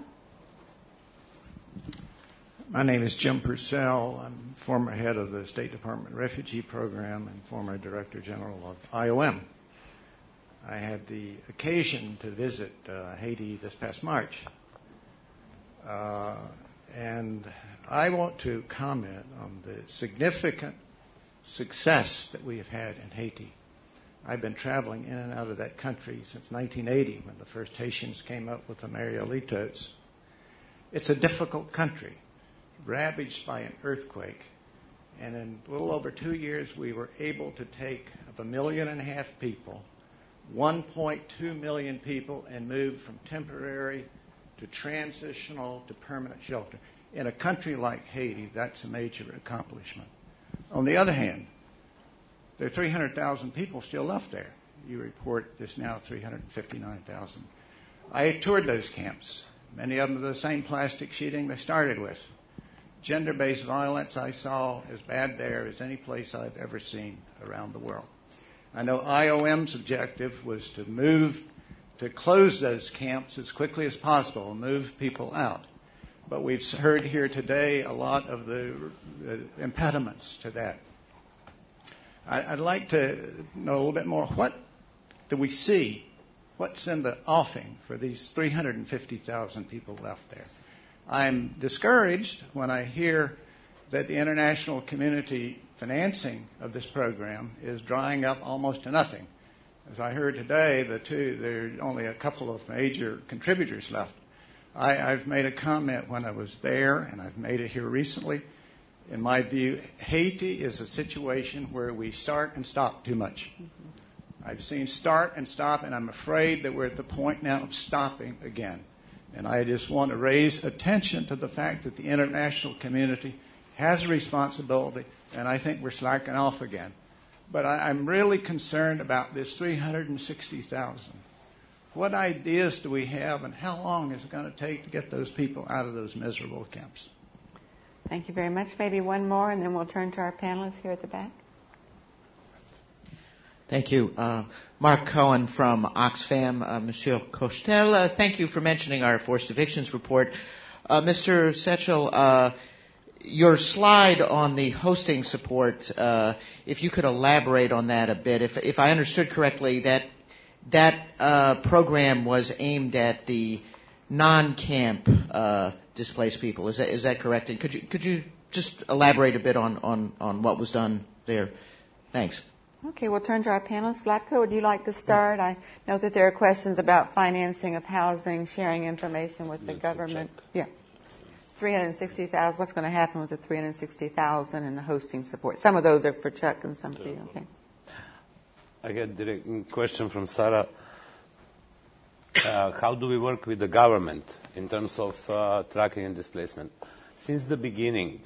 Speaker 8: My name is Jim Purcell. I'm former head of the State Department Refugee Program and former Director General of IOM. I had the occasion to visit Haiti this past March. And I want to comment on the significant success that we have had in Haiti. I've been traveling in and out of that country since 1980, when the first Haitians came up with the Marielitos. It's a difficult country, ravaged by an earthquake. And in a little over 2 years, we were able to take of 1.5 million people, 1.2 million people, and move from temporary to transitional to permanent shelter. In a country like Haiti, that's a major accomplishment. On the other hand, there are 300,000 people still left there. You report there's now 359,000. I toured those camps. Many of them are the same plastic sheeting they started with. Gender-based violence I saw as bad there as any place I've ever seen around the world. I know IOM's objective was to move to close those camps as quickly as possible and move people out. But we've heard here today a lot of the impediments to that. I'd like to know a little bit more. What do we see? What's in the offing for these 350,000 people left there? I'm discouraged when I hear that the international community financing of this program is drying up almost to nothing. As I heard today, there are only a couple of major contributors left. I've made a comment when I was there, and I've made it here recently. In my view, Haiti is a situation where we start and stop too much. I've seen start and stop, and I'm afraid that we're at the point now of stopping again. And I just want to raise attention to the fact that the international community has a responsibility, and I think we're slacking off again. But I'm really concerned about this 360,000. What ideas do we have, and how long is it going to take to get those people out of those miserable camps?
Speaker 2: Thank you very much. Maybe one more, and then we'll turn to our panelists here at the back.
Speaker 9: Thank you. Mark Cohen from Oxfam. Monsieur Cochetel, thank you for mentioning our forced evictions report. Mr. Setchell, your slide on the hosting support, if you could elaborate on that a bit. If I understood correctly, that program was aimed at the non-camp displaced people. Is that correct? And could you just elaborate a bit on what was done there? Thanks.
Speaker 2: Okay, we'll turn to our panelists. Vlatko, would you like to start? I know that there are questions about financing of housing, sharing information with the government. Yeah. 360,000. What's going to happen with the 360,000 and the hosting support? Some of those are for Chuck and some for you. Okay.
Speaker 3: I get a question from Sarah. How do we work with the government in terms of tracking and displacement? Since the beginning,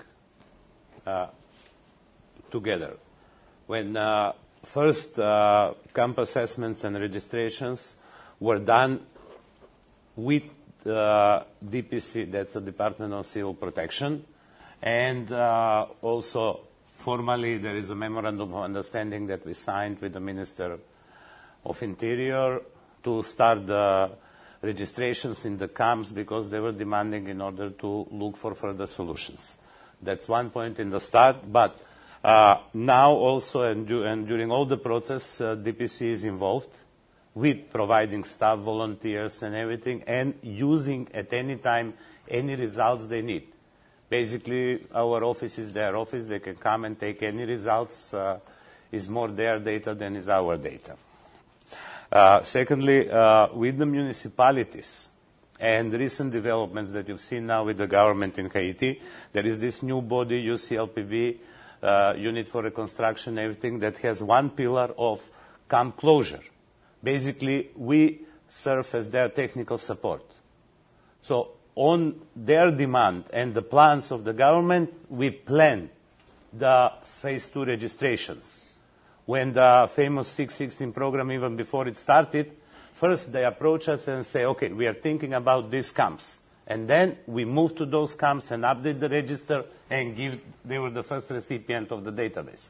Speaker 3: together, when first camp assessments and registrations were done with DPC, that's the Department of Civil Protection, and also formally there is a memorandum of understanding that we signed with the Minister of Interior to start the registrations in the camps because they were demanding in order to look for further solutions. That's one point in the start, but now also and during all the process, DPC is involved with providing staff, volunteers and everything, and using at any time any results they need. Basically, our office is their office. They can come and take any results. Is more their data than is our data. Secondly, with the municipalities and recent developments that you've seen now with the government in Haiti, there is this new body, UCLPB, Unit for Reconstruction, everything, that has one pillar of camp closure. Basically, we serve as their technical support. So on their demand and the plans of the government, we plan the phase 2 registrations. When the famous 616 program, even before it started, first they approach us and say, okay, we are thinking about these camps. And then we move to those camps and update the register and they were the first recipient of the database.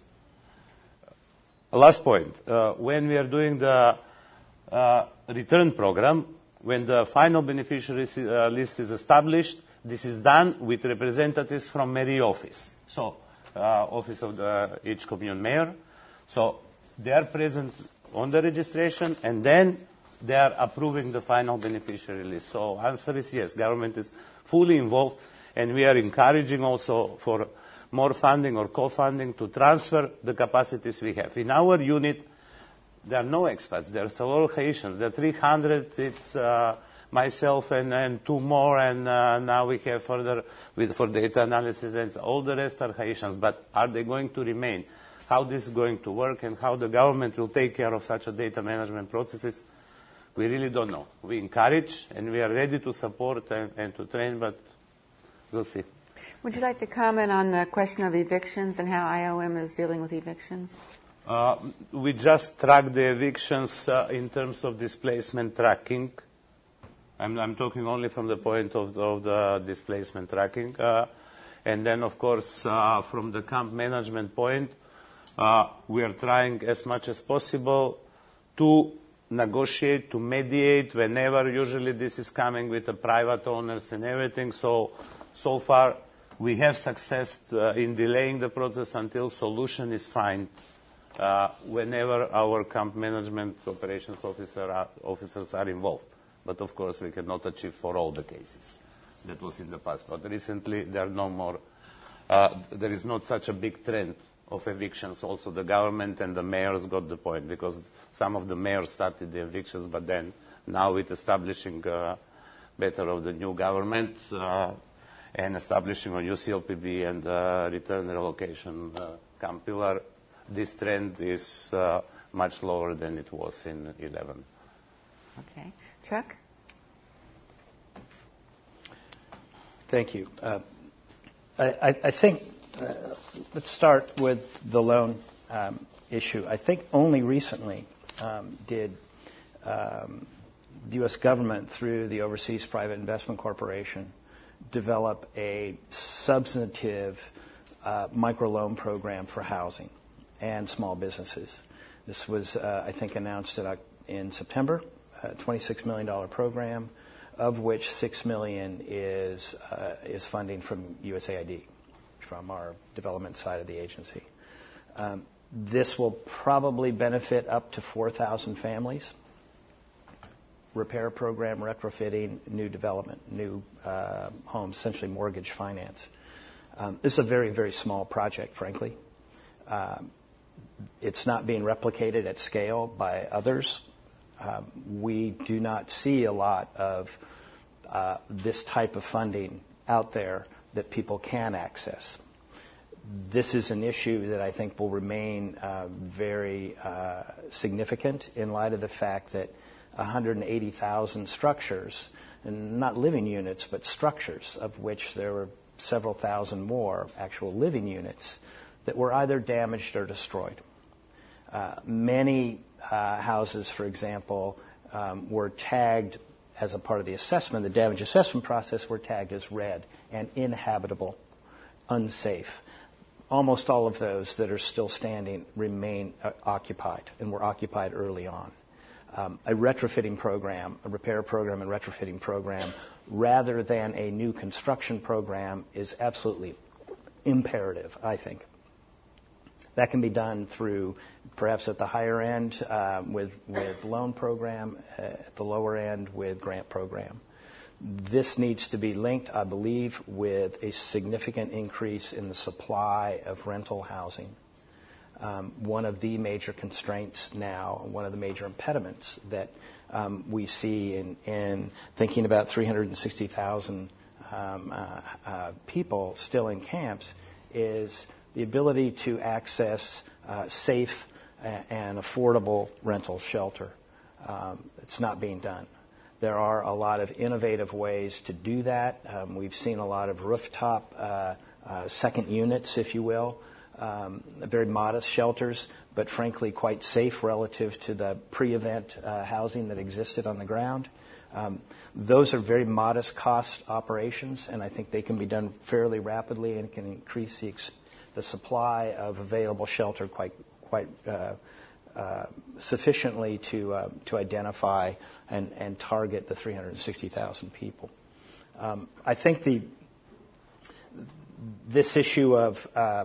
Speaker 3: Last point, when we are doing the return program, when the final beneficiary list is established, this is done with representatives from Mairie office. So, office of each commune mayor. So they are present on the registration and then they are approving the final beneficiary list. So answer is yes, government is fully involved and we are encouraging also for more funding or co-funding to transfer the capacities we have. In our unit, there are no experts. There are several Haitians. There are 300. It's myself and two more, and now we have further for data analysis, and all the rest are Haitians. But are they going to remain? How this is going to work and how the government will take care of such a data management processes, we really don't know. We encourage and we are ready to support and to train, but we'll see.
Speaker 2: Would you like to comment on the question of evictions and how IOM is dealing with evictions?
Speaker 3: We just track the evictions in terms of displacement tracking. I'm talking only from the point of the displacement tracking. And then, of course, from the camp management point, we are trying as much as possible to negotiate, to mediate whenever. Usually this is coming with the private owners and everything. So far we have success in delaying the process until solution is found whenever our camp management operations officers are involved. But of course we cannot achieve for all the cases. That was in the past. But recently there are no more, there is not such a big trend of evictions. Also the government and the mayors got the point, because some of the mayors started the evictions, but then now with establishing better of the new government and establishing a new CLPB and return relocation camp pillar, this trend is much lower than it was in 11.
Speaker 2: Okay. Chuck?
Speaker 5: Thank you. I think, let's start with the loan issue. I think only recently did the U.S. government, through the Overseas Private Investment Corporation, develop a substantive microloan program for housing and small businesses. This was, I think, announced in September, a $26 million program, of which $6 million is funding from USAID, from our development side of the agency. This will probably benefit up to 4,000 families. Repair program, retrofitting, new development, new homes, essentially mortgage finance. This is a very, very small project, frankly. It's not being replicated at scale by others. We do not see a lot of this type of funding out there that people can access. This is an issue that I think will remain very significant in light of the fact that 180,000 structures, and not living units, but structures, of which there were several thousand more actual living units, that were either damaged or destroyed. Many houses, for example, were tagged as a part of the assessment, the damage assessment process, were tagged as red and inhabitable, unsafe. Almost all of those that are still standing remain occupied, and were occupied early on. A retrofitting program, a repair program and retrofitting program, rather than a new construction program, is absolutely imperative, I think. That can be done through, perhaps at the higher end, with loan program, at the lower end with grant program. This needs to be linked, I believe, with a significant increase in the supply of rental housing. One of the major constraints now, one of the major impediments that we see in thinking about 360,000 people still in camps, is the ability to access safe and affordable rental shelter. It's not being done. There are a lot of innovative ways to do that. We've seen a lot of rooftop second units, if you will, very modest shelters, but frankly quite safe relative to the pre-event housing that existed on the ground. Those are very modest cost operations, and I think they can be done fairly rapidly and can increase the supply of available shelter quite sufficiently to identify and target the 360,000 people. I think this issue of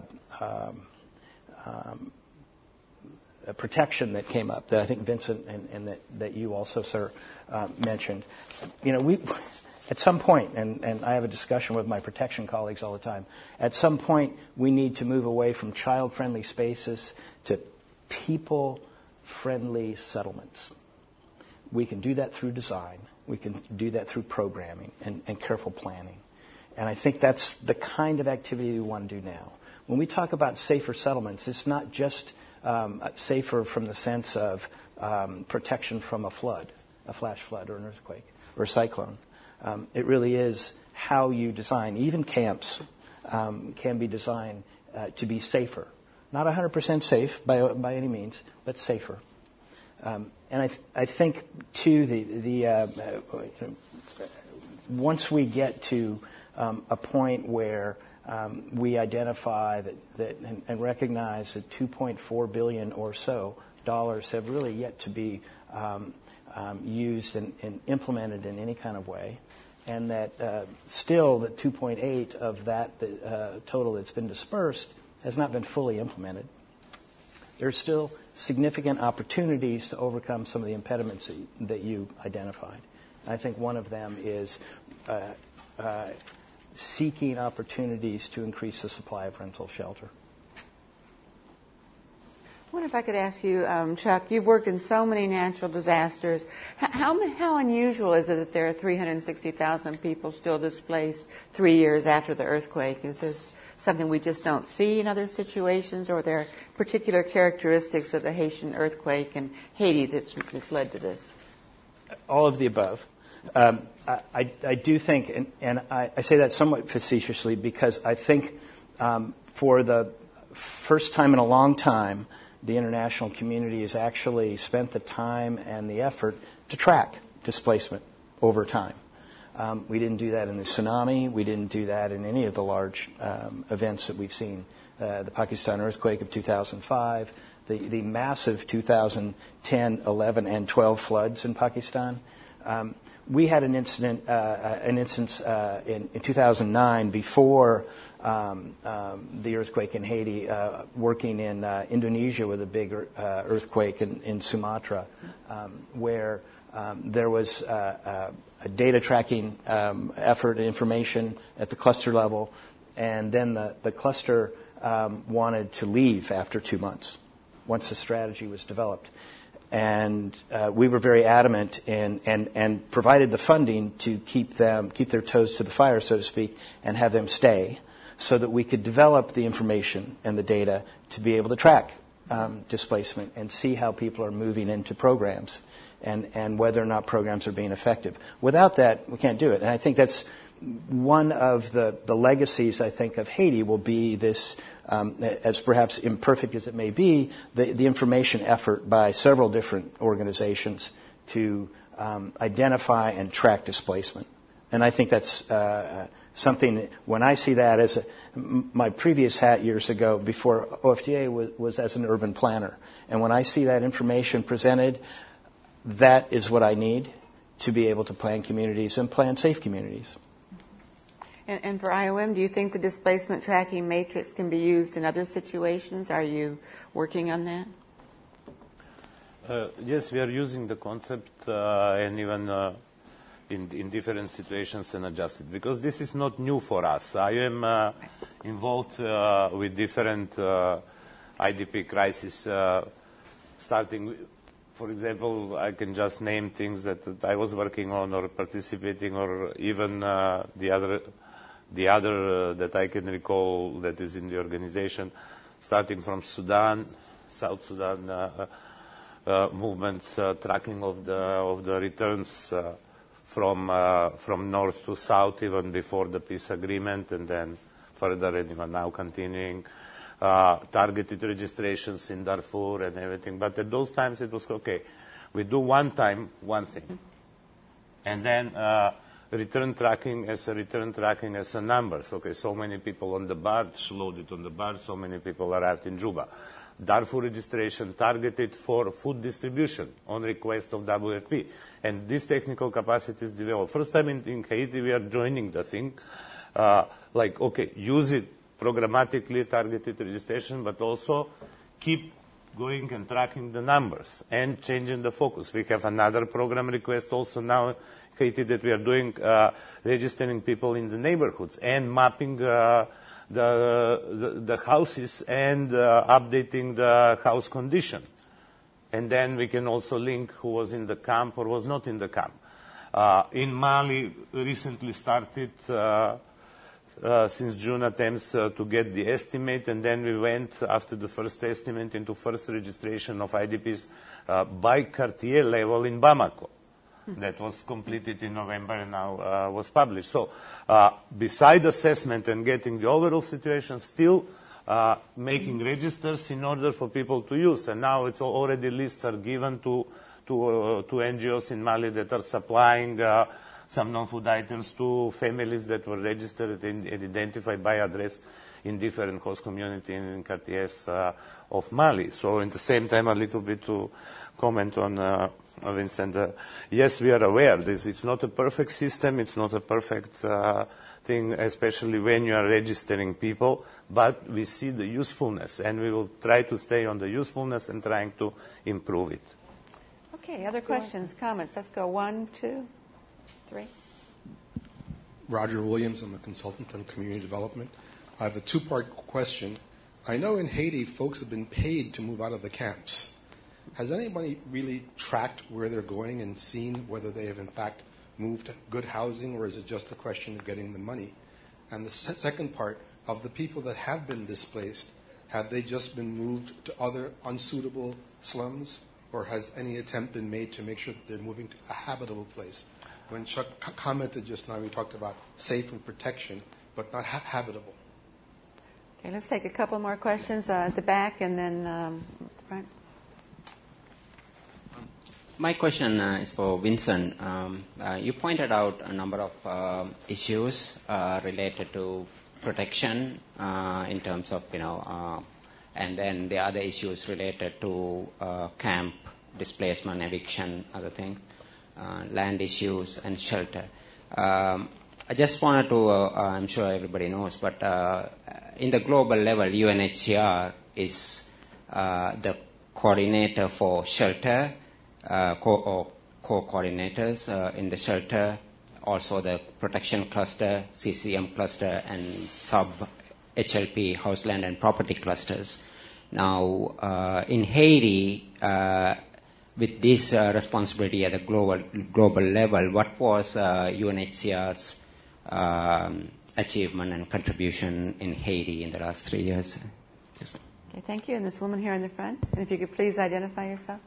Speaker 5: protection that came up, that I think Vincent and that you also, sir, mentioned. We at some point, and I have a discussion with my protection colleagues all the time, at some point we need to move away from child-friendly spaces to people-friendly settlements. We can do that through design. We can do that through programming and careful planning. And I think that's the kind of activity we want to do now. When we talk about safer settlements, it's not just safer from the sense of protection from a flood, a flash flood or an earthquake or a cyclone. It really is how you design. Even camps can be designed to be safer. Not 100% safe by any means, but safer. And I think, too, once we get to a point where we identify that and recognize that $2.4 billion or so dollars have really yet to be used and implemented in any kind of way, and that still the 2.8 of that total that's been dispersed has not been fully implemented. There are still significant opportunities to overcome some of the impediments that you identified. I think one of them is seeking opportunities to increase the supply of rental shelter.
Speaker 2: I wonder if I could ask you, Chuck, you've worked in so many natural disasters. How unusual is it that there are 360,000 people still displaced 3 years after the earthquake? Is this something we just don't see in other situations, or are there particular characteristics of the Haitian earthquake and Haiti that's led to this?
Speaker 5: All of the above. I do think, and I say that somewhat facetiously, because I think for the first time in a long time, the international community has actually spent the time and the effort to track displacement over time. We didn't do that in the tsunami. We didn't do that in any of the large events that we've seen. The Pakistan earthquake of 2005, the massive 2010, 11, and 12 floods in Pakistan. We had an instance in 2009 before the earthquake in Haiti, working in Indonesia with a big earthquake in Sumatra, where there was a data tracking effort and information at the cluster level, and then the cluster wanted to leave after 2 months once the strategy was developed. And we were very adamant and provided the funding to keep their toes to the fire, so to speak, and have them stay, so that we could develop the information and the data to be able to track displacement and see how people are moving into programs and whether or not programs are being effective. Without that, we can't do it. And I think that's one of the legacies, I think, of Haiti will be this, as perhaps imperfect as it may be, the information effort by several different organizations to identify and track displacement. And I think that's something, when I see that as my previous hat years ago before OFDA was as an urban planner. And when I see that information presented, that is what I need to be able to plan communities and plan safe communities.
Speaker 2: And for IOM, do you think the displacement tracking matrix can be used in other situations? Are you working on that?
Speaker 3: Yes, we are using the concept and even in different situations and adjust it, because this is not new for us. I am involved with different IDP crises, starting with, for example, I can just name things that I was working on or participating, or even the other that I can recall that is in the organization, starting from Sudan, South Sudan movements, tracking of the returns from north to south, even before the peace agreement, and then further, and even now continuing. Targeted registrations in Darfur and everything. But at those times it was okay. We do one time, one thing. And then return tracking as a numbers. Okay, so many people on the barge, loaded on the barge, so many people arrived in Juba. Darfur registration targeted for food distribution on request of WFP. And this technical capacity is developed. First time in Haiti we are joining the thing. Like, okay, use it programmatically, targeted registration, but also keep going and tracking the numbers and changing the focus. We have another program request also now, Haiti, that we are doing, registering people in the neighborhoods and mapping the houses and updating the house condition. And then we can also link who was in the camp or was not in the camp. In Mali, recently started since June attempts to get the estimate, and then we went after the first estimate into first registration of IDPs by quartier level in Bamako. That was completed in November and now was published. So beside assessment and getting the overall situation, still making registers in order for people to use. And now it's already lists are given to NGOs in Mali that are supplying some non-food items to families that were registered and identified by address in different host community in quartiers of Mali. So in the same time, a little bit to comment on Vincent. Yes, we are aware this. It's not a perfect system. It's not a perfect thing, especially when you are registering people. But we see the usefulness, and we will try to stay on the usefulness and trying to improve it.
Speaker 2: Okay, other questions, comments? Let's go 1, 2, 3.
Speaker 10: Roger Williams. I'm a consultant on community development. I have a two-part question. I know in Haiti, folks have been paid to move out of the camps. Has anybody really tracked where they're going and seen whether they have in fact moved to good housing, or is it just a question of getting the money? And the second part, of the people that have been displaced, have they just been moved to other unsuitable slums, or has any attempt been made to make sure that they're moving to a habitable place? When Chuck commented just now, we talked about safe and protection, but not habitable.
Speaker 2: Okay, let's take a couple more questions at the back and then front.
Speaker 11: My question is for Vincent. You pointed out a number of issues related to protection in terms of, and then the other issues related to camp displacement, eviction, other things, land issues, and shelter. I just wanted to, I'm sure everybody knows, but in the global level, UNHCR is the coordinator for shelter, co-coordinators in the shelter, also the protection cluster, CCM cluster, and sub-HLP, house, land, and property clusters. Now, in Haiti, with this responsibility at a global level, what was UNHCR's achievement and contribution in Haiti in the last 3 years? Yes.
Speaker 2: Okay, thank you. And this woman here in the front. And if you could please identify yourself.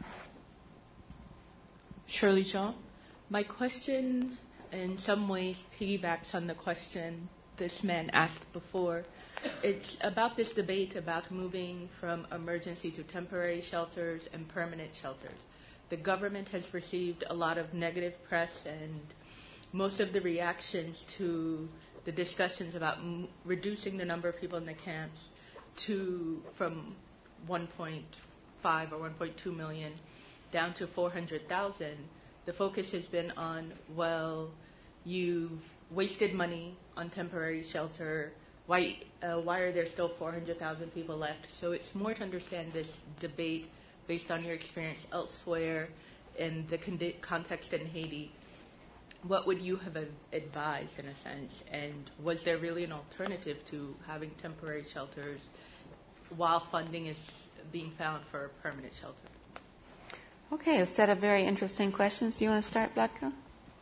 Speaker 12: Shirley Jean. My question in some ways piggybacks on the question this man asked before. It's about this debate about moving from emergency to temporary shelters and permanent shelters. The government has received a lot of negative press, and most of the reactions to the discussions about reducing the number of people in the camps from 1.5 or 1.2 million down to 400,000, the focus has been on, well, you've wasted money on temporary shelter. Why are there still 400,000 people left? So it's more to understand this debate based on your experience elsewhere in the context in Haiti. What would you have advised, in a sense? And was there really an alternative to having temporary shelters while funding is being found for a permanent shelter?
Speaker 2: Okay, a set of very interesting questions. Do you want to start, Vlatko?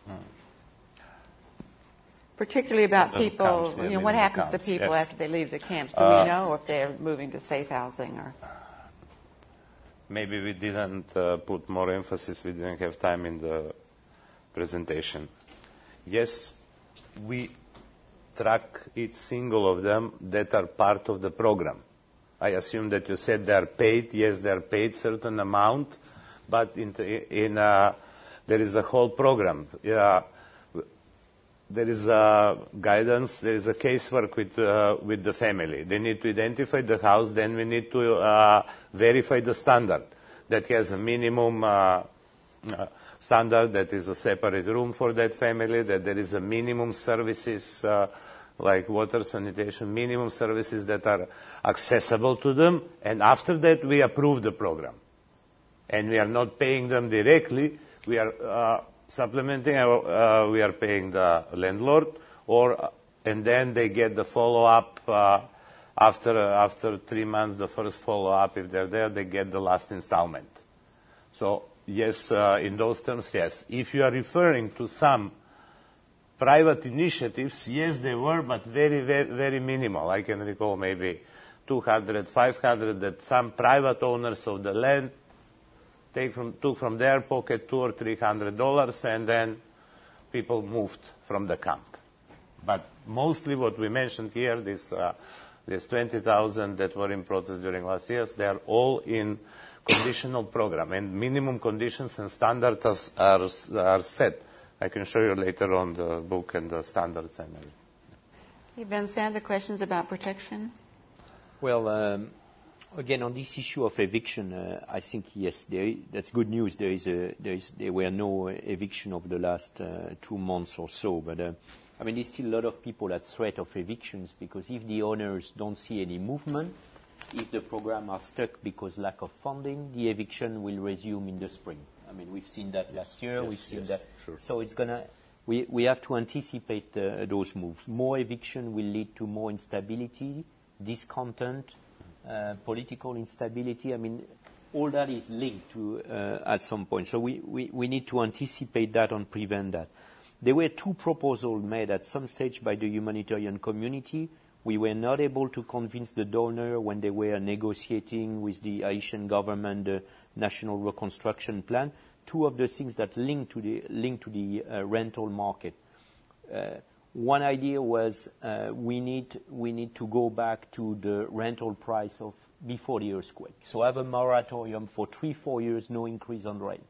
Speaker 2: Particularly about people, what happens to people after they leave the camps? Do we know if they're moving to safe housing or?
Speaker 3: Maybe we didn't put more emphasis. We didn't have time in the presentation. Yes, we track each single of them that are part of the program. I assume that you said they are paid. Yes, they are paid certain amount, but there is a whole program. There is a guidance, there is a casework with the family. They need to identify the house, then we need to verify the standard. That has a minimum standard, that is a separate room for that family, that there is a minimum services like water, sanitation, minimum services that are accessible to them, and after that we approve the program. And we are not paying them directly, we are supplementing, we are paying the landlord, and then they get the follow-up after 3 months, the first follow-up. If they're there, they get the last installment. So yes, in those terms, yes. If you are referring to some private initiatives, yes, they were, but very, very, very minimal. I can recall maybe 200, 500 that some private owners of the land took from their pocket $200 or $300, and then people moved from the camp. But mostly what we mentioned here, this 20,000 that were in process during last years, they are all in conditional program, and minimum conditions and standards are set. I can show you later on the book and the standards and everything.
Speaker 2: Okay, Vincent, the questions about protection?
Speaker 6: Well, again, on this issue of eviction, I think, yes, that's good news. There were no eviction over the last 2 months or so. But, I mean, there's still a lot of people at threat of evictions because if the owners don't see any movement, if the program are stuck because lack of funding, the eviction will resume in the spring. I mean, we've seen that last year. We've seen that.
Speaker 3: Sure.
Speaker 6: So it's gonna. We have to anticipate those moves. More eviction will lead to more instability, discontent, political instability. I mean, all that is linked to at some point. So we need to anticipate that and prevent that. There were 2 proposals made at some stage by the humanitarian community. We were not able to convince the donor when they were negotiating with the Haitian government the National Reconstruction Plan. 2 of the things that link to the rental market. One idea was we need to go back to the rental price of before the earthquake. So have a moratorium for 3-4 years, no increase on rent.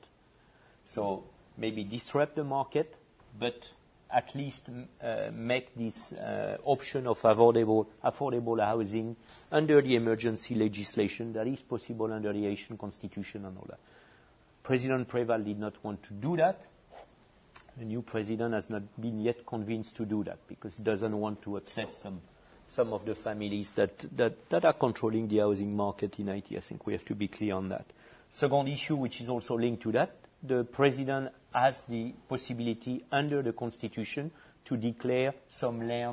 Speaker 6: So maybe disrupt the market, but at least make this option of affordable housing under the emergency legislation that is possible under the Haitian Constitution and all that. President Préval did not want to do that. The new president has not been yet convinced to do that because he doesn't want to upset some of the families that are controlling the housing market in Haiti. I think we have to be clear on that. Second issue, which is also linked to that, the president has the possibility under the Constitution to declare some land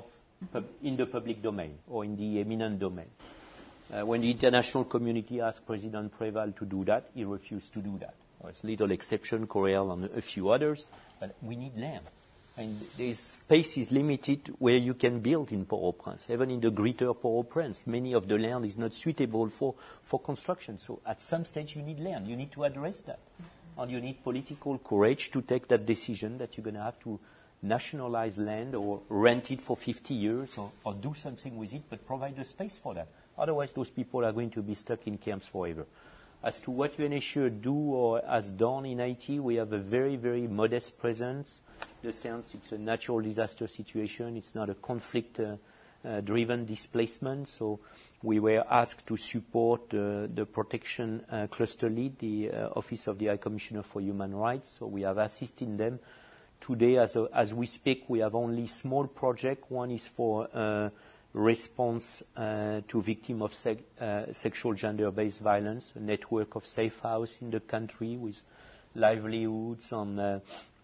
Speaker 6: in the public domain or in the eminent domain. When the international community asked President Préval to do that, he refused to do that. There's a little exception, Corel and a few others, but we need land. And this space is limited where you can build in Port-au-Prince. Even in the greater Port-au-Prince, many of the land is not suitable for construction. So at some stage you need land. You need to address that. And you need political courage to take that decision that you're going to have to nationalize land or rent it for 50 years or do something with it, but provide the space for that. Otherwise, those people are going to be stuck in camps forever. As to what UNHCR do or has done in Haiti, we have a very, very modest presence. In the sense it's a natural disaster situation. It's not a conflict-driven displacement. So we were asked to support the protection cluster lead, the Office of the High Commissioner for Human Rights. So we have assisted them. Today, as we speak, we have only small projects. One is for response to victims of sexual gender-based violence, a network of safe houses in the country with livelihoods on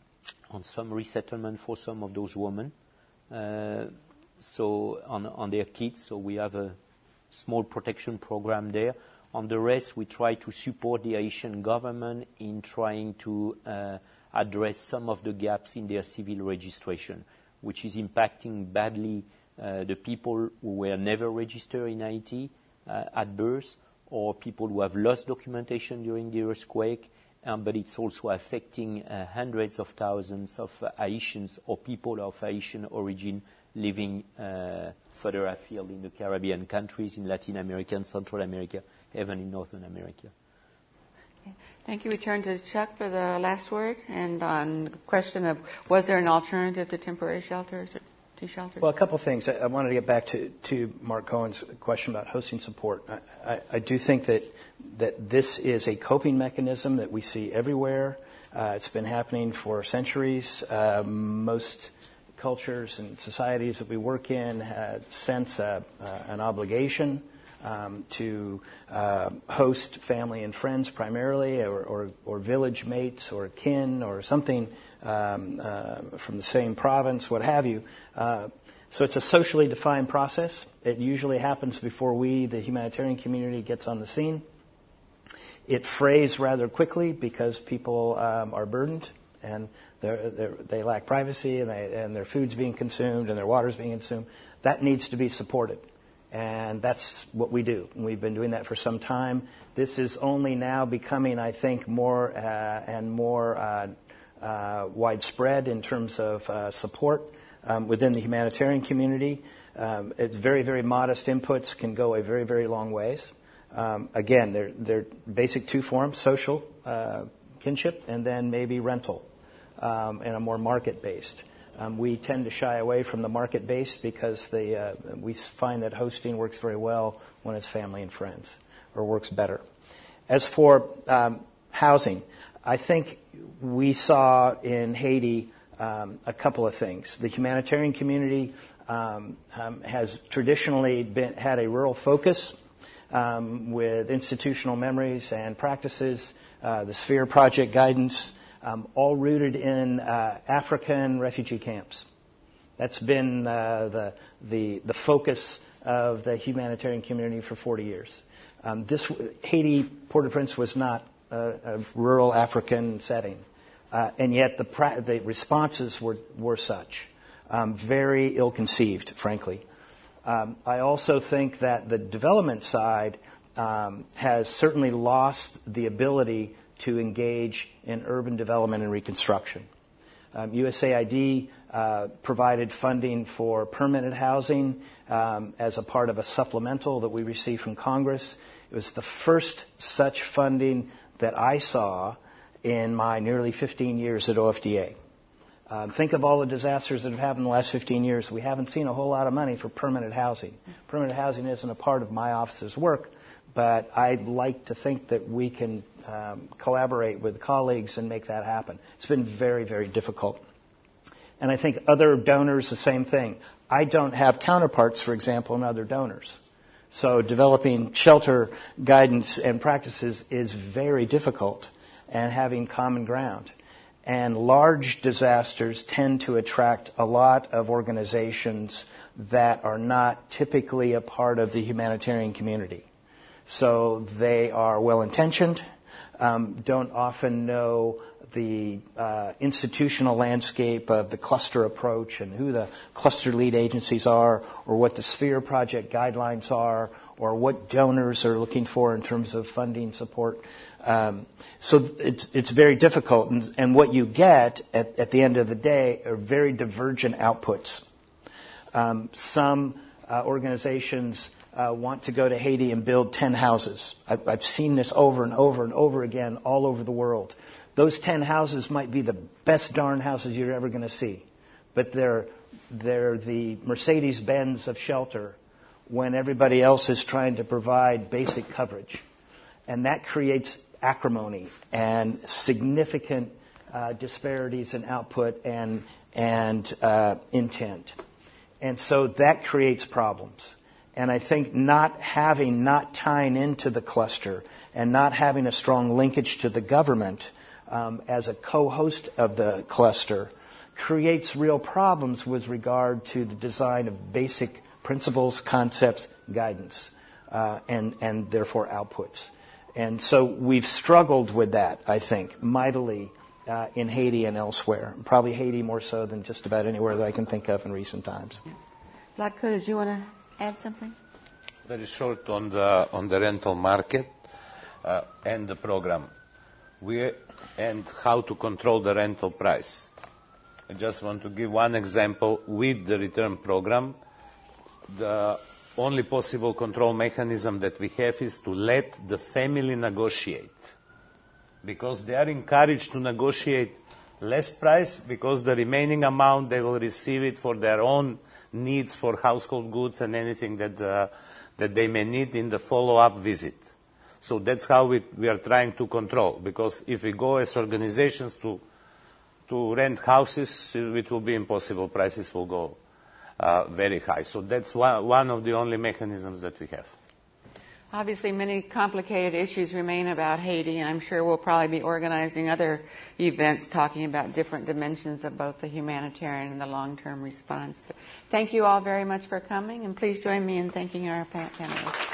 Speaker 6: some resettlement for some of those women. So on their kids, so we have a small protection program there. On the rest, we try to support the Haitian government in trying to address some of the gaps in their civil registration, which is impacting badly the people who were never registered in Haiti at birth, or people who have lost documentation during the earthquake, but it's also affecting hundreds of thousands of Haitians or people of Haitian origin living further afield in the Caribbean countries, in Latin America and Central America, even in Northern America.
Speaker 2: Okay. Thank you. We turn to Chuck for the last word. And on the question of, was there an alternative to temporary shelters or to shelters?
Speaker 5: Well, a couple of things. I wanted to get back to Mark Cohen's question about hosting support. I do think that this is a coping mechanism that we see everywhere. It's been happening for centuries. Most cultures and societies that we work in sense an obligation to host family and friends primarily, or village mates or kin or something from the same province, what have you. So it's a socially defined process. It usually happens before the humanitarian community, gets on the scene. It frays rather quickly because people are burdened and they lack privacy, and their food's being consumed and their water's being consumed. That needs to be supported. And that's what we do. And we've been doing that for some time. This is only now becoming, I think, more and more widespread in terms of support within the humanitarian community. It's very, very modest inputs can go a very, very long ways. Again, they're basic 2 forms: social kinship and then maybe rental. and a more market-based. We tend to shy away from the market-based because we find that hosting works very well when it's family and friends, or works better. As for housing, I think we saw in Haiti a couple of things. The humanitarian community has traditionally had a rural focus with institutional memories and practices, the Sphere Project guidance, all rooted in African refugee camps. That's been the focus of the humanitarian community for 40 years. Haiti, Port-au-Prince, was not a rural African setting, and yet the responses were such. Very ill-conceived, frankly. I also think that the development side has certainly lost the ability to engage in urban development and reconstruction. USAID provided funding for permanent housing as a part of a supplemental that we received from Congress. It was the first such funding that I saw in my nearly 15 years at OFDA. Think of all the disasters that have happened in the last 15 years. We haven't seen a whole lot of money for permanent housing. Permanent housing isn't a part of my office's work, but I'd like to think that we can collaborate with colleagues and make that happen. It's been very, very difficult. And I think other donors, the same thing. I don't have counterparts, for example, in other donors. So developing shelter guidance and practices is very difficult, and having common ground. And large disasters tend to attract a lot of organizations that are not typically a part of the humanitarian community. So they are well-intentioned, don't often know the institutional landscape of the cluster approach and who the cluster lead agencies are, or what the Sphere Project guidelines are, or what donors are looking for in terms of funding support. So it's very difficult. And what you get at the end of the day are very divergent outputs. Some organizations want to go to Haiti and build 10 houses. I've seen this over and over and over again all over the world. Those 10 houses might be the best darn houses you're ever going to see, but they're the Mercedes-Benz of shelter when everybody else is trying to provide basic coverage. And that creates acrimony and significant disparities in output and intent. And so that creates problems. And I think not tying into the cluster and not having a strong linkage to the government as a co-host of the cluster creates real problems with regard to the design of basic principles, concepts, guidance, and therefore outputs. And so we've struggled with that, I think, mightily in Haiti and elsewhere. Probably Haiti more so than just about anywhere that I can think of in recent times.
Speaker 2: Vlatko, did you want to add something?
Speaker 3: Very short on the rental market and the program. And how to control the rental price. I just want to give one example. With the return program, the only possible control mechanism that we have is to let the family negotiate, because they are encouraged to negotiate less price, because the remaining amount they will receive it for their own needs for household goods and anything that they may need in the follow-up visit. So that's how we are trying to control, because if we go as organizations to rent houses, it will be impossible. Prices will go very high. So that's one of the only mechanisms that we have.
Speaker 2: Obviously, many complicated issues remain about Haiti, and I'm sure we'll probably be organizing other events talking about different dimensions of both the humanitarian and the long-term response. But thank you all very much for coming, and please join me in thanking our panelists.